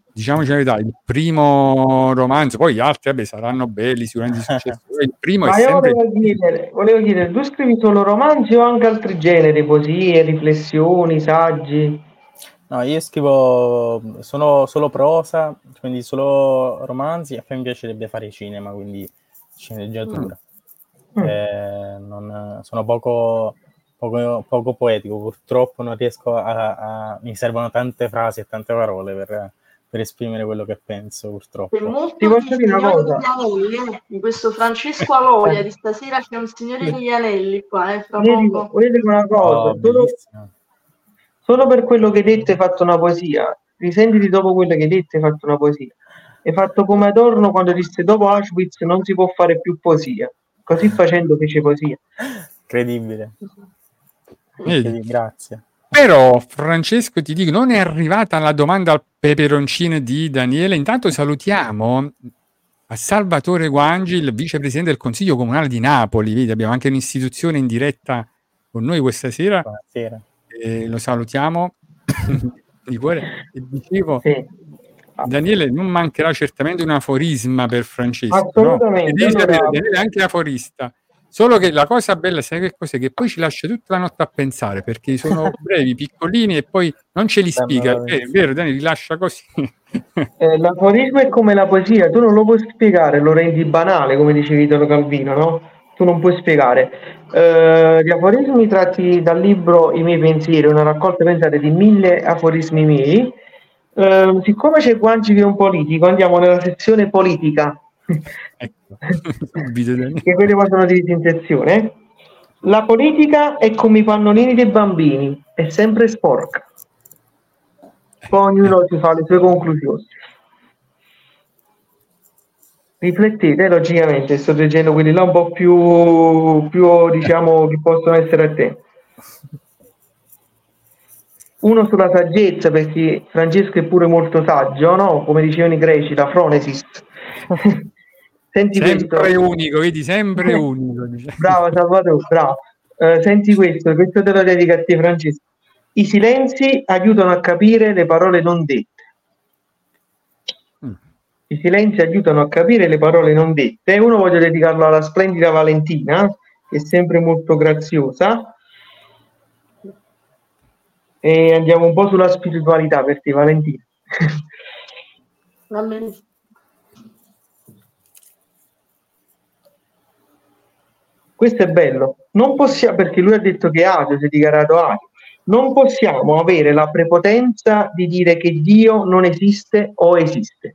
Speaker 2: diciamoci la verità, il primo romanzo, poi gli altri vabbè, saranno belli, sicuramente di successo, il primo
Speaker 4: Ma
Speaker 2: è
Speaker 4: io
Speaker 2: sempre...
Speaker 4: volevo chiedere, volevo chiedere, tu scrivi solo romanzi o anche altri generi, poesie, riflessioni, saggi?
Speaker 3: No, io scrivo sono solo prosa, quindi solo romanzi, e poi mi piacerebbe fare cinema, quindi sceneggiatura.
Speaker 4: Mm.
Speaker 3: Eh, non, sono poco, poco, poco poetico, purtroppo non riesco a, a... mi servono tante frasi e tante parole per, per esprimere quello che penso, purtroppo.
Speaker 5: C'è molto
Speaker 4: Ti posso
Speaker 5: di
Speaker 4: dire una
Speaker 5: signore
Speaker 4: cosa?
Speaker 5: degli anelli, eh, di questo Francesco Aloia di stasera, c'è un signore degli anelli qua, eh, fra
Speaker 4: Voglio dire,
Speaker 5: poco.
Speaker 4: voglio dire una cosa,
Speaker 3: Oh,
Speaker 4: solo,
Speaker 3: bellissimo.
Speaker 4: solo per quello che hai detto hai fatto una poesia, risentiti dopo quello che hai detto hai fatto una poesia. Hai fatto come Adorno quando disse dopo Auschwitz non si può fare più poesia, così facendo fece poesia.
Speaker 3: Incredibile.
Speaker 2: Vedi?
Speaker 3: Grazie.
Speaker 2: Però Francesco, ti dico, non è arrivata la domanda al peperoncino di Daniele. Intanto salutiamo a Salvatore Guangi, il vicepresidente del Consiglio Comunale di Napoli. Vedi, abbiamo anche un'istituzione in diretta con noi questa sera.
Speaker 3: Buonasera.
Speaker 2: E lo salutiamo di cuore. E dicevo,
Speaker 4: Sì.
Speaker 2: Daniele, non mancherà certamente un aforisma per Francesco,
Speaker 4: Assolutamente.
Speaker 2: no? Devi
Speaker 4: Allora...
Speaker 2: sapere, Daniele è anche aforista. Solo che la cosa bella, sai che cos'è? Che poi ci lascia tutta la notte a pensare, perché sono brevi, piccolini e poi non ce li spiega. È vero, Daniele, li lascia così.
Speaker 4: Eh, l'aforismo è come la poesia, tu non lo puoi spiegare, lo rendi banale, come diceva Italo Calvino, no? Tu non puoi spiegare. Eh, gli aforismi tratti dal libro I miei pensieri, una raccolta, pensate, di mille aforismi miei. Eh, siccome c'è Guanci che è un politico, andiamo nella sezione politica.
Speaker 2: Ecco, subito, Daniele.
Speaker 4: Che quelle possono dirsi in sezione. La politica è come i pannolini dei bambini, è sempre sporca. Poi ognuno si fa le sue conclusioni. Riflettete, logicamente, sto leggendo quelli là un po' più, più diciamo, che possono essere a te. Uno sulla saggezza, perché Francesco è pure molto saggio, no? Come dicevano i greci, la phronesis. Senti
Speaker 2: sempre
Speaker 4: questo.
Speaker 2: unico, vedi, sempre unico. Diciamo.
Speaker 4: Bravo Salvatore, bravo. Uh, senti questo, questo te lo dedico a te, Francesco. I silenzi aiutano a capire le parole non dette. Mm. I silenzi aiutano a capire le parole non dette. Uno voglio dedicarlo alla splendida Valentina, che è sempre molto graziosa. E andiamo un po' sulla spiritualità per te, Valentina.
Speaker 5: Va bene.
Speaker 4: Questo è bello. Non possiamo, perché lui ha detto che Adio si è dichiarato Adio. Non possiamo avere la prepotenza di dire che Dio non esiste o esiste.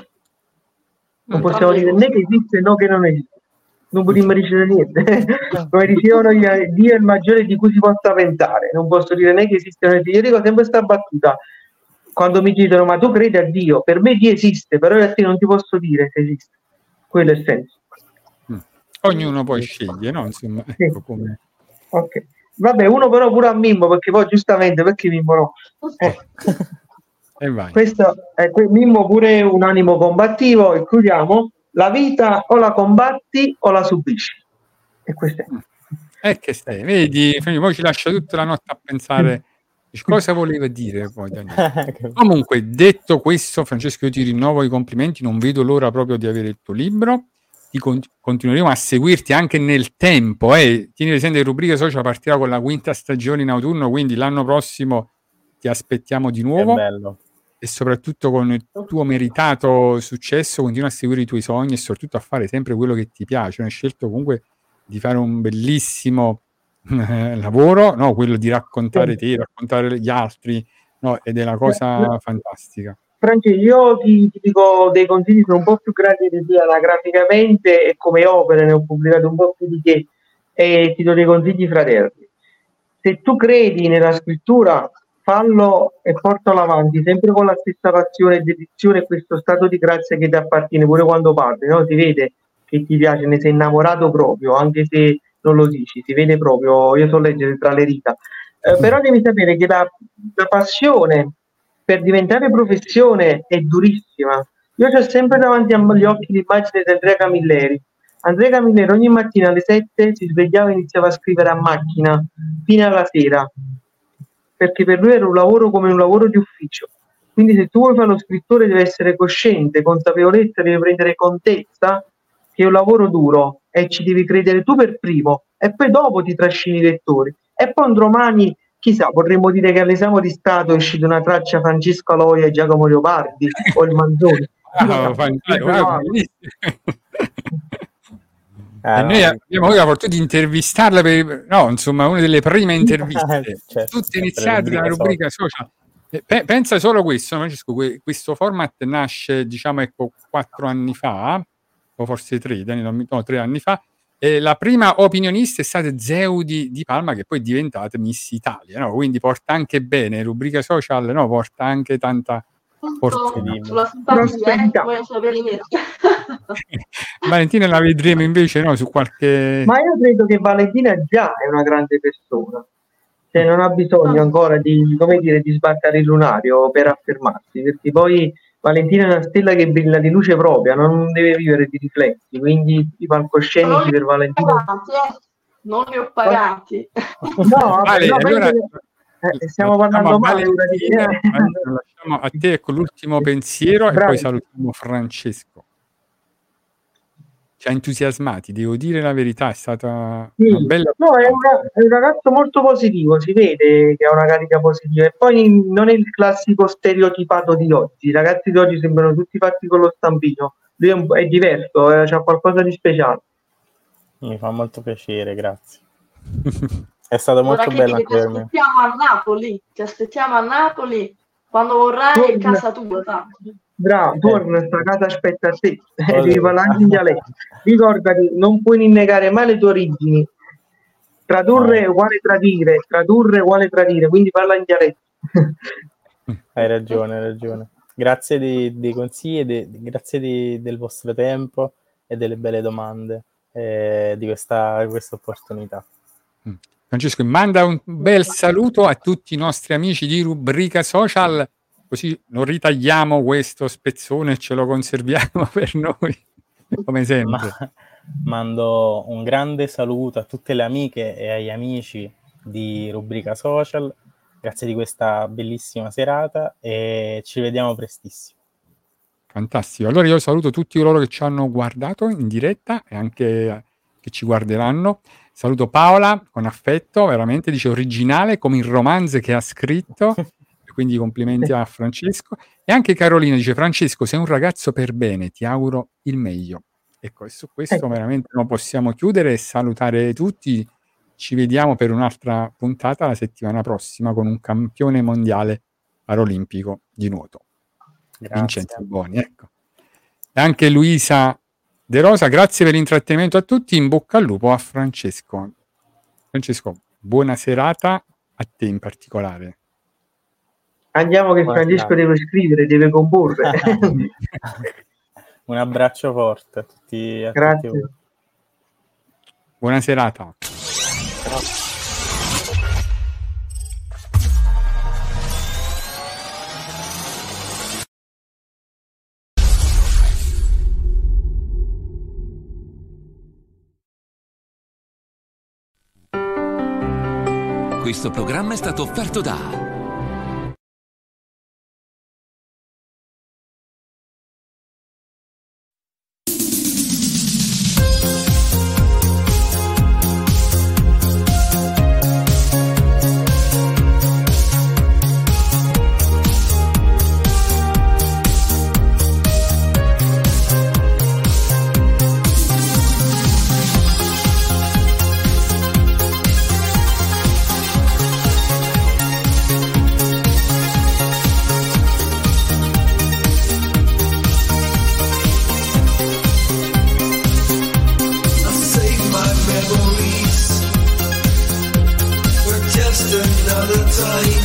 Speaker 4: Non possiamo dire né che esiste né che non esiste. Non potremmo dire niente. Come dicevano, Dio è il maggiore di cui si possa pensare. Non posso dire né che esiste né che esiste. Io dico sempre questa battuta. Quando mi chiedono, ma tu credi a Dio? Per me Dio esiste, però a te non ti posso dire se esiste. Quello è il senso.
Speaker 2: Ognuno poi sceglie, no? Insomma, ecco
Speaker 4: sì.
Speaker 2: come...
Speaker 4: Ok. Vabbè, uno però pure a Mimmo, perché poi giustamente, perché Mimmo no? Eh.
Speaker 2: E vai.
Speaker 4: Questo è Mimmo pure un animo combattivo, e chiudiamo. La vita o la combatti o la subisci. E questo è.
Speaker 2: Eh, che stai, vedi, poi ci lascia tutta la notte a pensare cosa voleva dire poi Daniele. Comunque, detto questo, Francesco, io ti rinnovo i complimenti, non vedo l'ora proprio di avere il tuo libro. Ti con- continueremo a seguirti anche nel tempo, eh. Tieni presente che Rubrica Social partirà con la quinta stagione in autunno, quindi l'anno prossimo ti aspettiamo di nuovo.
Speaker 3: Che bello.
Speaker 2: E soprattutto con il tuo meritato successo continua a seguire i tuoi sogni e soprattutto a fare sempre quello che ti piace. Hai scelto comunque di fare un bellissimo eh, lavoro, no? Quello di raccontare te, raccontare gli altri, no? Ed è una cosa fantastica.
Speaker 4: Francesco, io ti, ti dico dei consigli, sono un po' più grandi di te anagraficamente e come opere ne ho pubblicate un po' più di te, e ti do dei consigli fraterni. Se tu credi nella scrittura, fallo e portalo avanti, sempre con la stessa passione e dedizione e questo stato di grazia che ti appartiene pure quando parli, no? Si vede che ti piace, ne sei innamorato proprio, anche se non lo dici, si vede proprio, io so leggere tra le rita. Eh, però devi sapere che la, la passione per diventare professione è durissima. Io ho sempre davanti agli occhi l'immagine di Andrea Camilleri. Andrea Camilleri ogni mattina alle sette si svegliava e iniziava a scrivere a macchina fino alla sera, perché per lui era un lavoro come un lavoro di ufficio. Quindi se tu vuoi fare lo scrittore devi essere cosciente, consapevolezza, devi prendere contezza che è un lavoro duro e ci devi credere tu per primo e poi dopo ti trascini i lettori. E poi un domani, chissà, potremmo dire che all'esame di Stato è uscita una traccia Francesco Aloia e Giacomo Leopardi o il Manzoni.
Speaker 2: Wow, fantastico, wow, e noi abbiamo avuto la fortuna di intervistarla per, no, insomma, una delle prime interviste, certo, tutte iniziate dalla rubrica social. Pe- pensa solo questo, Francesco, que- questo format nasce, diciamo, ecco, quattro anni fa, o forse tre, no, tre anni fa, e la prima opinionista è stata Zeudi di Palma, che poi è diventata Miss Italia, no? Quindi porta anche bene, rubrica social, no? Porta anche tanta fortuna.
Speaker 5: Sulla simpatia, vuoi sapere
Speaker 2: Valentina la vedremo invece, no, su qualche...
Speaker 4: Ma io credo che Valentina già è una grande persona, cioè non ha bisogno ancora di, come dire, di sbarcare il lunario per affermarsi, perché poi Valentina è una stella che brilla di luce propria, non deve vivere di riflessi, quindi i palcoscenici per Valentina...
Speaker 5: Pagati, eh? Non li ho pagati.
Speaker 4: No,
Speaker 2: vale,
Speaker 4: no,
Speaker 2: allora...
Speaker 4: Eh, stiamo parlando male,
Speaker 2: Valentina, lasciamo a te con l'ultimo pensiero. Bravi. E poi salutiamo Francesco. Ci ha entusiasmati, devo dire la verità, è stata
Speaker 4: sì.
Speaker 2: una bella...
Speaker 4: No, è, una, è un ragazzo molto positivo, si vede che ha una carica positiva e poi non è il classico stereotipato di oggi. I ragazzi di oggi sembrano tutti fatti con lo stampino, lui è, un, è diverso, eh, c'ha qualcosa di speciale.
Speaker 3: Mi fa molto piacere, grazie. È stato molto
Speaker 5: Ora,
Speaker 3: bello
Speaker 5: anche per me. Ti aspettiamo a Napoli, ti aspettiamo a Napoli quando vorrai, torna, è casa tua. Tanto.
Speaker 4: Bravo, torna, sta casa aspetta a te, devi parlare anche in dialetto. Ricordati, non puoi rinnegare mai le tue origini. Tradurre è uguale tradire, tradurre è uguale tradire, quindi parla in dialetto.
Speaker 3: Hai ragione, hai ragione. Grazie dei, dei consigli, de, grazie di, del vostro tempo e delle belle domande, eh, di questa, questa opportunità.
Speaker 2: Mm. Francesco, manda un bel saluto a tutti i nostri amici di Rubrica Social, così non ritagliamo questo spezzone e ce lo conserviamo per noi, come sempre.
Speaker 3: Ma, mando un grande saluto a tutte le amiche e agli amici di Rubrica Social, grazie di questa bellissima serata e ci vediamo prestissimo.
Speaker 2: Fantastico, allora io saluto tutti coloro che ci hanno guardato in diretta e anche che ci guarderanno. Saluto Paola con affetto, veramente dice originale come il romanzo che ha scritto, quindi complimenti a Francesco. E anche Carolina dice Francesco sei un ragazzo per bene, ti auguro il meglio. Ecco, e su questo veramente non possiamo chiudere e salutare tutti. Ci vediamo per un'altra puntata la settimana prossima con un campione mondiale paralimpico di nuoto. Grazie. Vincenzo Boni, ecco. E anche Luisa De Rosa, grazie per l'intrattenimento a tutti, in bocca al lupo a Francesco. Francesco, buona serata a te in particolare.
Speaker 4: Andiamo che buona Francesco serata. Deve scrivere, deve comporre.
Speaker 3: Un abbraccio forte a tutti. A
Speaker 4: grazie.
Speaker 3: Tutti.
Speaker 2: Buona serata.
Speaker 1: Questo programma è stato offerto da another time